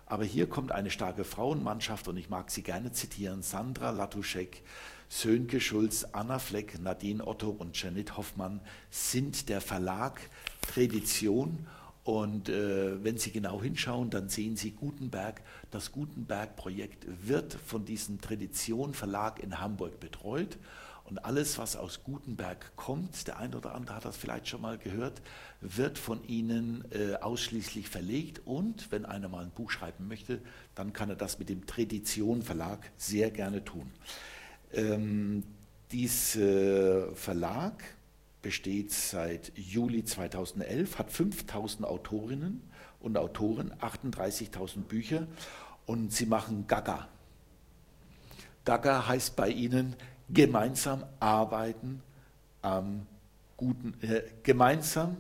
Aber hier kommt eine starke Frauenmannschaft und ich mag sie gerne zitieren. Sandra Latuschek, Sönke Schulz, Anna Fleck, Nadine Otto und Janet Hoffmann sind der Verlag Tradition. Und äh, wenn Sie genau hinschauen, dann sehen Sie Gutenberg. Das Gutenberg-Projekt wird von diesem Tradition Verlag in Hamburg betreut. Und alles, was aus Gutenberg kommt, der eine oder andere hat das vielleicht schon mal gehört, wird von Ihnen äh, ausschließlich verlegt. Und wenn einer mal ein Buch schreiben möchte, dann kann er das mit dem Tradition Verlag sehr gerne tun. Ähm, dieser Verlag besteht seit Juli zweitausendelf, hat fünftausend Autorinnen und Autoren, achtunddreißigtausend Bücher und sie machen Gaga. Gaga heißt bei ihnen gemeinsam arbeiten am guten, äh, gemeinsam,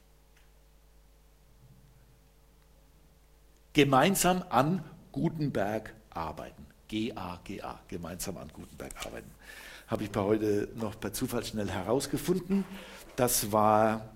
gemeinsam an Gutenberg arbeiten. G A G A, gemeinsam an Gutenberg arbeiten. Habe ich bei heute noch per Zufall schnell herausgefunden. Das war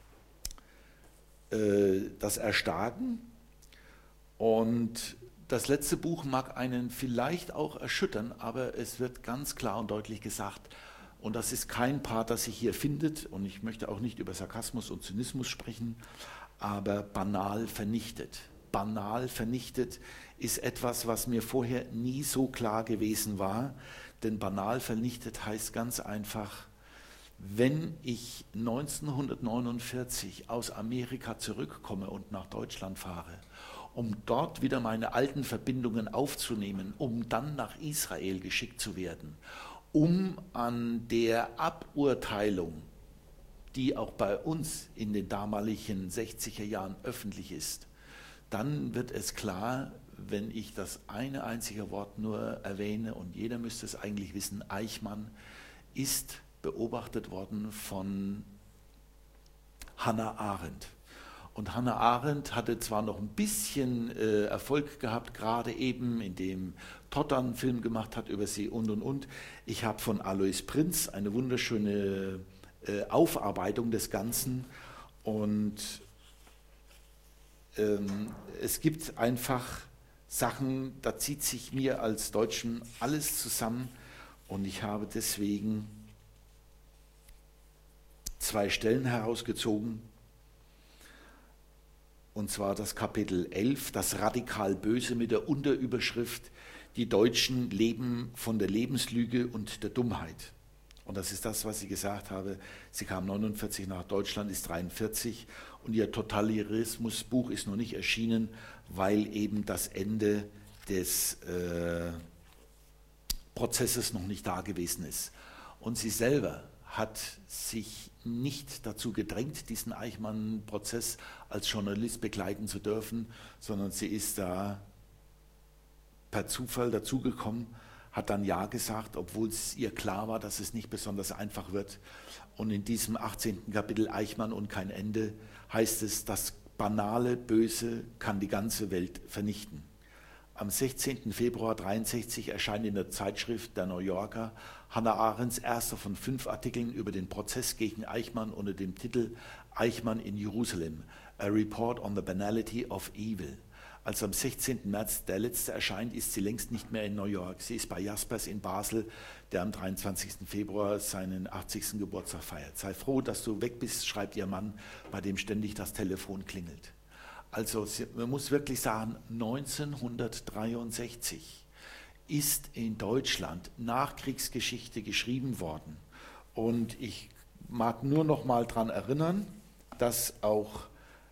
äh, das Erstarken. Und das letzte Buch mag einen vielleicht auch erschüttern, aber es wird ganz klar und deutlich gesagt, und das ist kein Part, das sich hier findet, und ich möchte auch nicht über Sarkasmus und Zynismus sprechen, aber banal vernichtet. Banal vernichtet ist etwas, was mir vorher nie so klar gewesen war, denn banal vernichtet heißt ganz einfach, wenn ich neunzehnhundertneunundvierzig aus Amerika zurückkomme und nach Deutschland fahre, um dort wieder meine alten Verbindungen aufzunehmen, um dann nach Israel geschickt zu werden, um an der Aburteilung, die auch bei uns in den damaligen sechziger Jahren öffentlich ist, dann wird es klar, wenn ich das eine einzige Wort nur erwähne, und jeder müsste es eigentlich wissen, Eichmann ist beobachtet worden von Hannah Arendt. Und Hannah Arendt hatte zwar noch ein bisschen äh, Erfolg gehabt, gerade eben, indem Totter einen Film gemacht hat über sie und und und. Ich habe von Alois Prinz eine wunderschöne äh, Aufarbeitung des Ganzen, und ähm, es gibt einfach Sachen, da zieht sich mir als Deutschen alles zusammen, und ich habe deswegen zwei Stellen herausgezogen. Und zwar das Kapitel elf, das radikal Böse, mit der Unterüberschrift, die Deutschen leben von der Lebenslüge und der Dummheit. Und das ist das, was ich gesagt habe. Sie kam neunundvierzig nach Deutschland, ist dreiundvierzig, und ihr Totalitarismusbuch ist noch nicht erschienen, weil eben das Ende des äh, Prozesses noch nicht da gewesen ist. Und sie selber hat sich nicht dazu gedrängt, diesen Eichmann-Prozess als Journalist begleiten zu dürfen, sondern sie ist da per Zufall dazugekommen, hat dann Ja gesagt, obwohl es ihr klar war, dass es nicht besonders einfach wird. Und in diesem achtzehnten Kapitel Eichmann und kein Ende heißt es, das banale Böse kann die ganze Welt vernichten. Am sechzehnten Februar neunzehnhundertdreiundsechzig erscheint in der Zeitschrift Der New Yorker Hannah Arendts erster von fünf Artikeln über den Prozess gegen Eichmann unter dem Titel Eichmann in Jerusalem, A Report on the Banality of Evil. Als am sechzehnten März der letzte erscheint, ist sie längst nicht mehr in New York. Sie ist bei Jaspers in Basel, der am dreiundzwanzigsten Februar seinen achtzigsten Geburtstag feiert. Sei froh, dass du weg bist, schreibt ihr Mann, bei dem ständig das Telefon klingelt. Also man muss wirklich sagen, neunzehnhundertdreiundsechzig ist in Deutschland Nachkriegsgeschichte geschrieben worden. Und ich mag nur noch mal daran erinnern, dass auch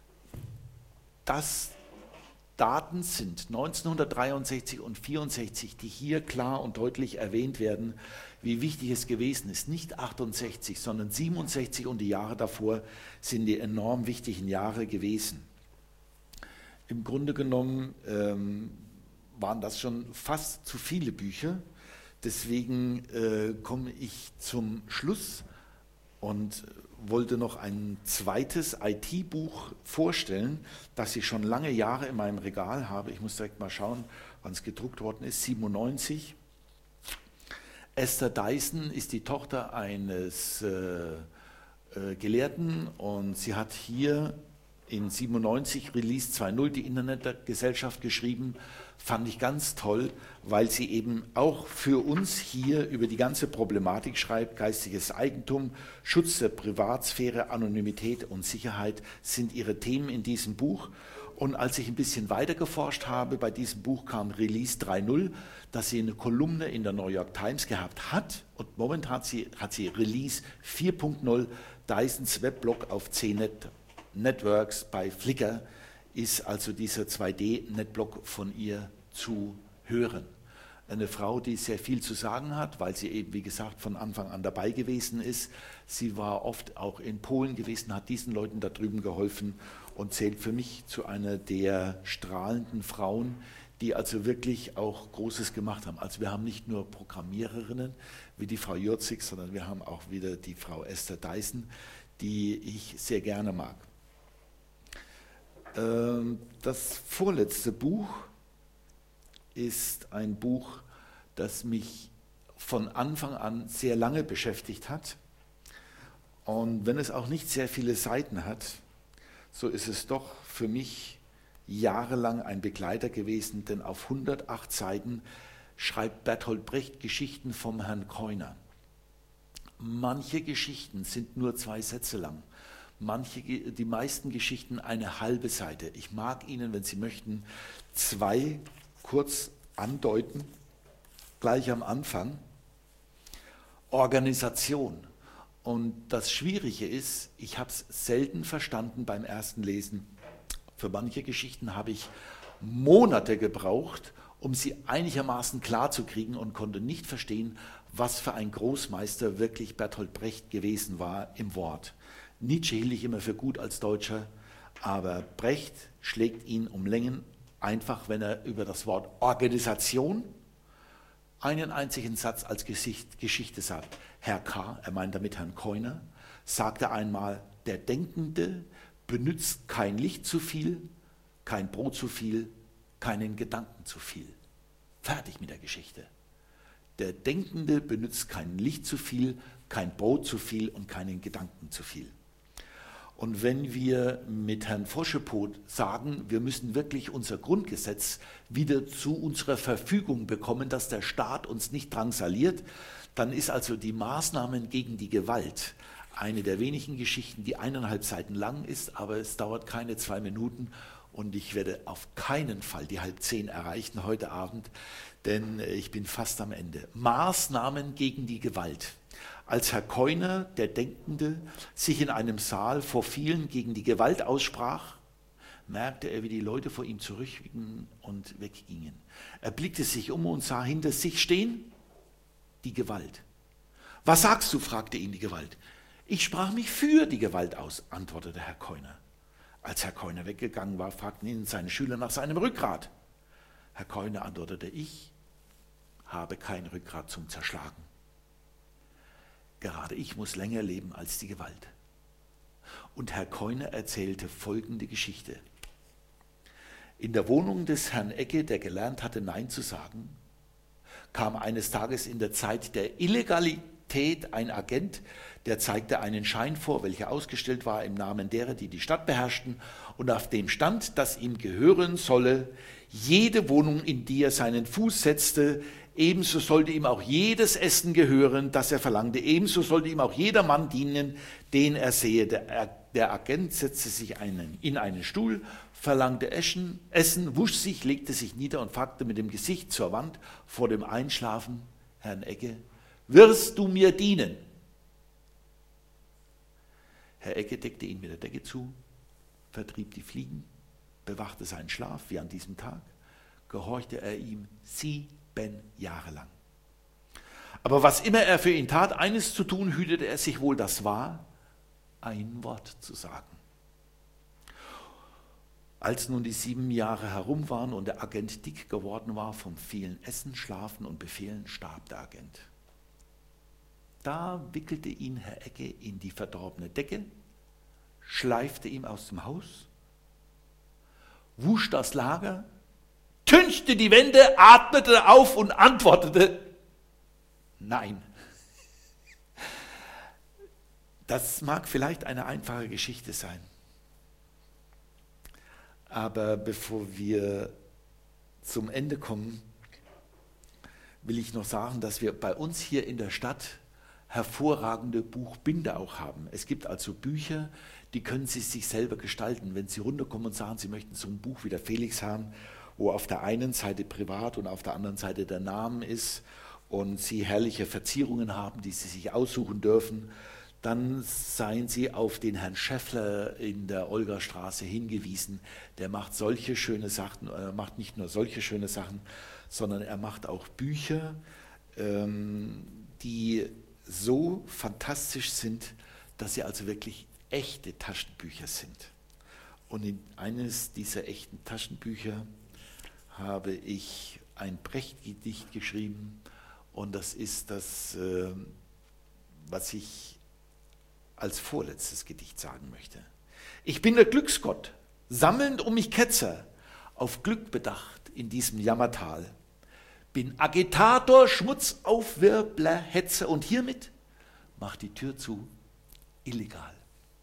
das Daten sind, neunzehnhundertdreiundsechzig und vierundsechzig, die hier klar und deutlich erwähnt werden, wie wichtig es gewesen ist. Nicht achtundsechzig, sondern siebenundsechzig und die Jahre davor sind die enorm wichtigen Jahre gewesen. Im Grunde genommen ähm, waren das schon fast zu viele Bücher. Deswegen äh, komme ich zum Schluss und wollte noch ein zweites I T-Buch vorstellen, das ich schon lange Jahre in meinem Regal habe. Ich muss direkt mal schauen, wann es gedruckt worden ist, siebenundneunzig. Esther Dyson ist die Tochter eines äh, äh, Gelehrten, und sie hat hier in siebenundneunzig, Release zwei Punkt null, die Internetgesellschaft geschrieben, fand ich ganz toll, weil sie eben auch für uns hier über die ganze Problematik schreibt. Geistiges Eigentum, Schutz der Privatsphäre, Anonymität und Sicherheit sind ihre Themen in diesem Buch. Und als ich ein bisschen weiter geforscht habe, bei diesem Buch kam Release drei Punkt null, dass sie eine Kolumne in der New York Times gehabt hat. Und momentan hat sie, hat sie Release vier Punkt null, Dysons Weblog auf C Net Networks bei Flickr, ist also dieser zwei D Netblog von ihr zu hören. Eine Frau, die sehr viel zu sagen hat, weil sie eben, wie gesagt, von Anfang an dabei gewesen ist. Sie war oft auch in Polen gewesen, hat diesen Leuten da drüben geholfen und zählt für mich zu einer der strahlenden Frauen, die also wirklich auch Großes gemacht haben. Also wir haben nicht nur Programmiererinnen wie die Frau Jurzig, sondern wir haben auch wieder die Frau Esther Dyson, die ich sehr gerne mag. Das vorletzte Buch ist ein Buch, das mich von Anfang an sehr lange beschäftigt hat. Und wenn es auch nicht sehr viele Seiten hat, so ist es doch für mich jahrelang ein Begleiter gewesen, denn auf hundertacht Seiten schreibt Bertolt Brecht Geschichten vom Herrn Keuner. Manche Geschichten sind nur zwei Sätze lang. Manche, die meisten Geschichten eine halbe Seite. Ich mag Ihnen, wenn Sie möchten, zwei kurz andeuten, gleich am Anfang. Organisation. Und das Schwierige ist, ich habe es selten verstanden beim ersten Lesen. Für manche Geschichten habe ich Monate gebraucht, um sie einigermaßen klar zu kriegen und konnte nicht verstehen, was für ein Großmeister wirklich Bertolt Brecht gewesen war im Wort. Nietzsche hielt ich immer für gut als Deutscher, aber Brecht schlägt ihn um Längen, einfach wenn er über das Wort Organisation einen einzigen Satz als Geschichte sagt. Herr K., er meint damit Herrn Keuner, sagte einmal, der Denkende benützt kein Licht zu viel, kein Brot zu viel, keinen Gedanken zu viel. Fertig mit der Geschichte. Der Denkende benützt kein Licht zu viel, kein Brot zu viel und keinen Gedanken zu viel. Und wenn wir mit Herrn Foschepot sagen, wir müssen wirklich unser Grundgesetz wieder zu unserer Verfügung bekommen, dass der Staat uns nicht drangsaliert, dann ist also die Maßnahmen gegen die Gewalt eine der wenigen Geschichten, die eineinhalb Seiten lang ist, aber es dauert keine zwei Minuten und ich werde auf keinen Fall die halb zehn erreichen heute Abend, denn ich bin fast am Ende. Maßnahmen gegen die Gewalt. Als Herr Keuner, der Denkende, sich in einem Saal vor vielen gegen die Gewalt aussprach, merkte er, wie die Leute vor ihm zurückwichen und weggingen. Er blickte sich um und sah hinter sich stehen die Gewalt. Was sagst du? Fragte ihn die Gewalt. Ich sprach mich für die Gewalt aus, antwortete Herr Keuner. Als Herr Keuner weggegangen war, fragten ihn seine Schüler nach seinem Rückgrat. Herr Keuner antwortete, ich habe kein Rückgrat zum Zerschlagen. Gerade ich muss länger leben als die Gewalt. Und Herr Keuner erzählte folgende Geschichte. In der Wohnung des Herrn Egge, der gelernt hatte, Nein zu sagen, kam eines Tages in der Zeit der Illegalität ein Agent, der zeigte einen Schein vor, welcher ausgestellt war im Namen derer, die die Stadt beherrschten, und auf dem stand, dass ihm gehören solle jede Wohnung, in die er seinen Fuß setzte. Ebenso sollte ihm auch jedes Essen gehören, das er verlangte. Ebenso sollte ihm auch jeder Mann dienen, den er sehe. Der, der Agent setzte sich einen, in einen Stuhl, verlangte Essen, Essen, wusch sich, legte sich nieder und fragte mit dem Gesicht zur Wand vor dem Einschlafen, Herrn Egge, wirst du mir dienen? Herr Egge deckte ihn mit der Decke zu, vertrieb die Fliegen, bewachte seinen Schlaf wie an diesem Tag, gehorchte er ihm sieben Jahre lang. Aber was immer er für ihn tat, eines zu tun, hütete er sich wohl, das war, ein Wort zu sagen. Als nun die sieben Jahre herum waren und der Agent dick geworden war vom vielen Essen, Schlafen und Befehlen, starb der Agent. Da wickelte ihn Herr Egge in die verdorbene Decke, schleifte ihm aus dem Haus, wusch das Lager, tünchte die Wände, atmete auf und antwortete, nein. Das mag vielleicht eine einfache Geschichte sein. Aber bevor wir zum Ende kommen, will ich noch sagen, dass wir bei uns hier in der Stadt hervorragende Buchbinder auch haben. Es gibt also Bücher, die können Sie sich selber gestalten. Wenn Sie runterkommen und sagen, Sie möchten so ein Buch wie der Felix haben, wo auf der einen Seite privat und auf der anderen Seite der Name ist und Sie herrliche Verzierungen haben, die Sie sich aussuchen dürfen, dann seien Sie auf den Herrn Schäffler in der Olgastraße hingewiesen. Der macht solche schöne Sachen, er macht nicht nur solche schöne Sachen, sondern er macht auch Bücher, ähm, die so fantastisch sind, dass sie also wirklich echte Taschenbücher sind. Und in eines dieser echten Taschenbücher habe ich ein Brecht-Gedicht geschrieben und das ist das, äh, was ich als vorletztes Gedicht sagen möchte. Ich bin der Glücksgott, sammelnd um mich Ketzer, auf Glück bedacht in diesem Jammertal. Bin Agitator, Schmutzaufwirbler, Hetzer und hiermit macht die Tür zu, illegal.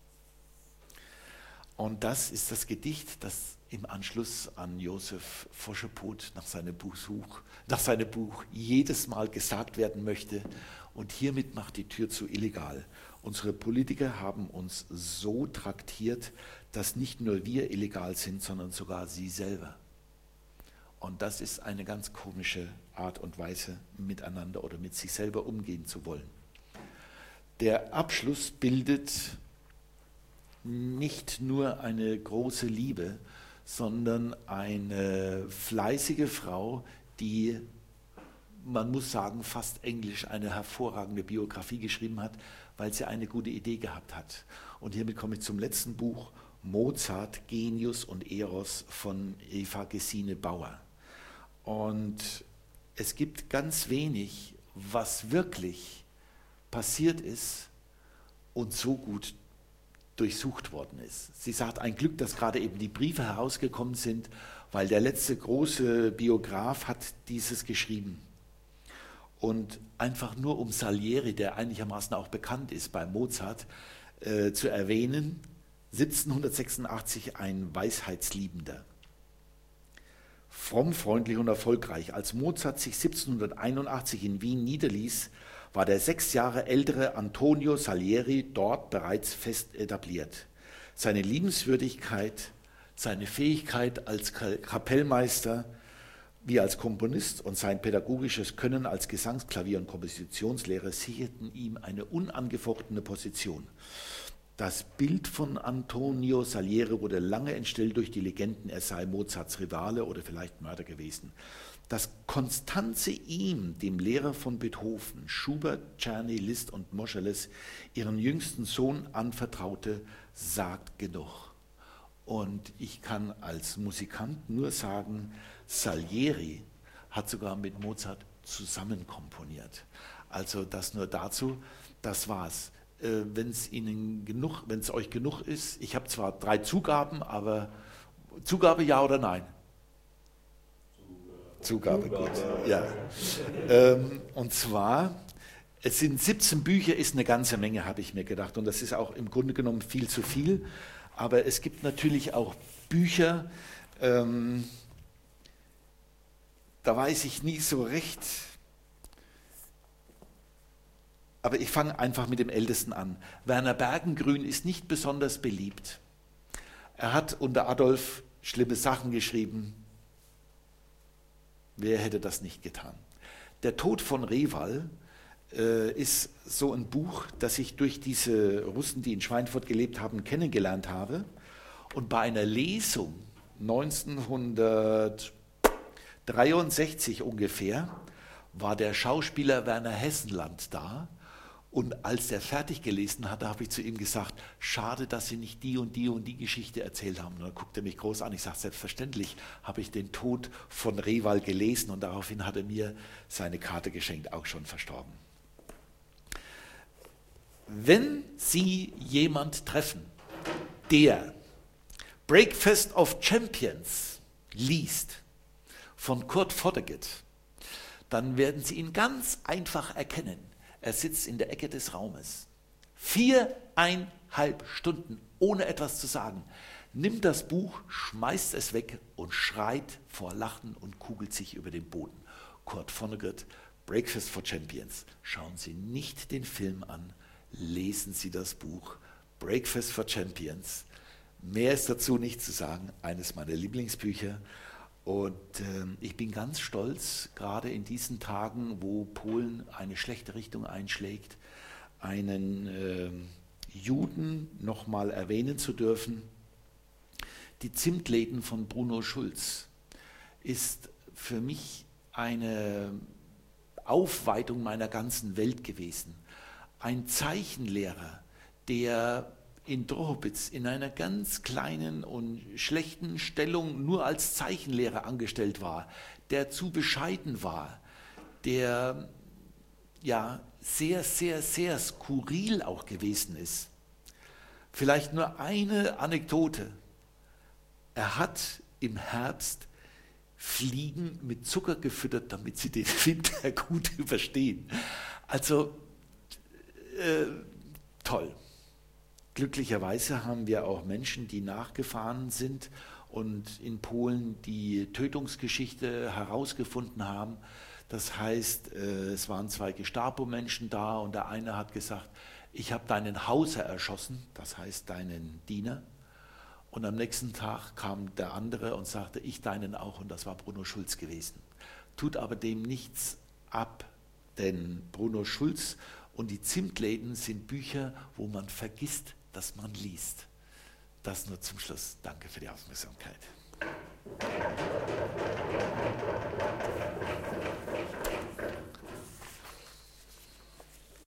Und das ist das Gedicht, das im Anschluss an Josef Foschepot nach seinem Buch, nach seinem Buch jedes Mal gesagt werden möchte. Und hiermit macht die Tür zu, illegal. Unsere Politiker haben uns so traktiert, dass nicht nur wir illegal sind, sondern sogar sie selber. Und das ist eine ganz komische Art und Weise, miteinander oder mit sich selber umgehen zu wollen. Der Abschluss bildet nicht nur eine große Liebe, sondern eine fleißige Frau, die, man muss sagen, fast englisch eine hervorragende Biografie geschrieben hat, weil sie eine gute Idee gehabt hat. Und hiermit komme ich zum letzten Buch, Mozart, Genius und Eros von Eva Gesine Bauer. Und es gibt ganz wenig, was wirklich passiert ist und so gut durchsucht worden ist. Sie sagt, ein Glück, dass gerade eben die Briefe herausgekommen sind, weil der letzte große Biograf hat dieses geschrieben. Und einfach nur um Salieri, der einigermaßen auch bekannt ist bei Mozart, äh, zu erwähnen, siebzehnhundertsechsundachtzig ein Weisheitsliebender. Fromm, freundlich und erfolgreich. Als Mozart sich siebzehnhunderteinundachtzig in Wien niederließ, war der sechs Jahre ältere Antonio Salieri dort bereits fest etabliert. Seine Liebenswürdigkeit, seine Fähigkeit als Kapellmeister wie als Komponist und sein pädagogisches Können als Gesangs-, Klavier- und Kompositionslehrer sicherten ihm eine unangefochtene Position. Das Bild von Antonio Salieri wurde lange entstellt durch die Legenden, er sei Mozarts Rivale oder vielleicht Mörder gewesen. Dass Constanze ihm, dem Lehrer von Beethoven, Schubert, Czerny, Liszt und Moscheles, ihren jüngsten Sohn anvertraute, sagt genug. Und ich kann als Musikant nur sagen, Salieri hat sogar mit Mozart zusammen komponiert. Also das nur dazu, das war's. Äh, wenn es Ihnen genug, wenn es euch genug ist, ich habe zwar drei Zugaben, aber Zugabe ja oder nein? Zugabe, Zugabe. Gut. Ja. ähm, und zwar, es sind siebzehn Bücher, ist eine ganze Menge, habe ich mir gedacht. Und das ist auch im Grunde genommen viel zu viel. Aber es gibt natürlich auch Bücher, ähm, da weiß ich nie so recht. Aber ich fange einfach mit dem Ältesten an. Werner Bergengrün ist nicht besonders beliebt. Er hat unter Adolf schlimme Sachen geschrieben. Wer hätte das nicht getan? Der Tod von Reval äh, ist so ein Buch, das ich durch diese Russen, die in Schweinfurt gelebt haben, kennengelernt habe. Und bei einer Lesung neunzehnhundertdreiundsechzig ungefähr war der Schauspieler Werner Hessenland da. Und als er fertig gelesen hatte, habe ich zu ihm gesagt, schade, dass Sie nicht die und die und die Geschichte erzählt haben. Und dann guckte er mich groß an. Ich sage, selbstverständlich habe ich den Tod von Reval gelesen und daraufhin hat er mir seine Karte geschenkt, auch schon verstorben. Wenn Sie jemand treffen, der Breakfast of Champions liest von Kurt Vonnegut, dann werden Sie ihn ganz einfach erkennen. Er sitzt in der Ecke des Raumes. Viereinhalb Stunden, ohne etwas zu sagen. nimmt das Buch, schmeißt es weg und schreit vor Lachen und kugelt sich über den Boden. Kurt Vonnegut, Breakfast for Champions. Schauen Sie nicht den Film an, lesen Sie das Buch Breakfast for Champions. Mehr ist dazu nicht zu sagen, eines meiner Lieblingsbücher. Und äh, ich bin ganz stolz, gerade in diesen Tagen, wo Polen eine schlechte Richtung einschlägt, einen äh, Juden nochmal erwähnen zu dürfen. Die Zimtläden von Bruno Schulz ist für mich eine Aufweitung meiner ganzen Welt gewesen. Ein Zeichenlehrer, der in Drohobitz in einer ganz kleinen und schlechten Stellung nur als Zeichenlehrer angestellt war, der zu bescheiden war, der ja sehr, sehr, sehr skurril auch gewesen ist. Vielleicht nur eine Anekdote. Er hat im Herbst Fliegen mit Zucker gefüttert, damit sie den Winter gut überstehen. Also äh, toll. Glücklicherweise haben wir auch Menschen, die nachgefahren sind und in Polen die Tötungsgeschichte herausgefunden haben. Das heißt, es waren zwei Gestapo-Menschen da und der eine hat gesagt, ich habe deinen Hauser erschossen, das heißt deinen Diener. Und am nächsten Tag kam der andere und sagte, ich deinen auch, und das war Bruno Schulz gewesen. Tut aber dem nichts ab, denn Bruno Schulz und die Zimtläden sind Bücher, wo man vergisst, dass man liest. Das nur zum Schluss. Danke für die Aufmerksamkeit.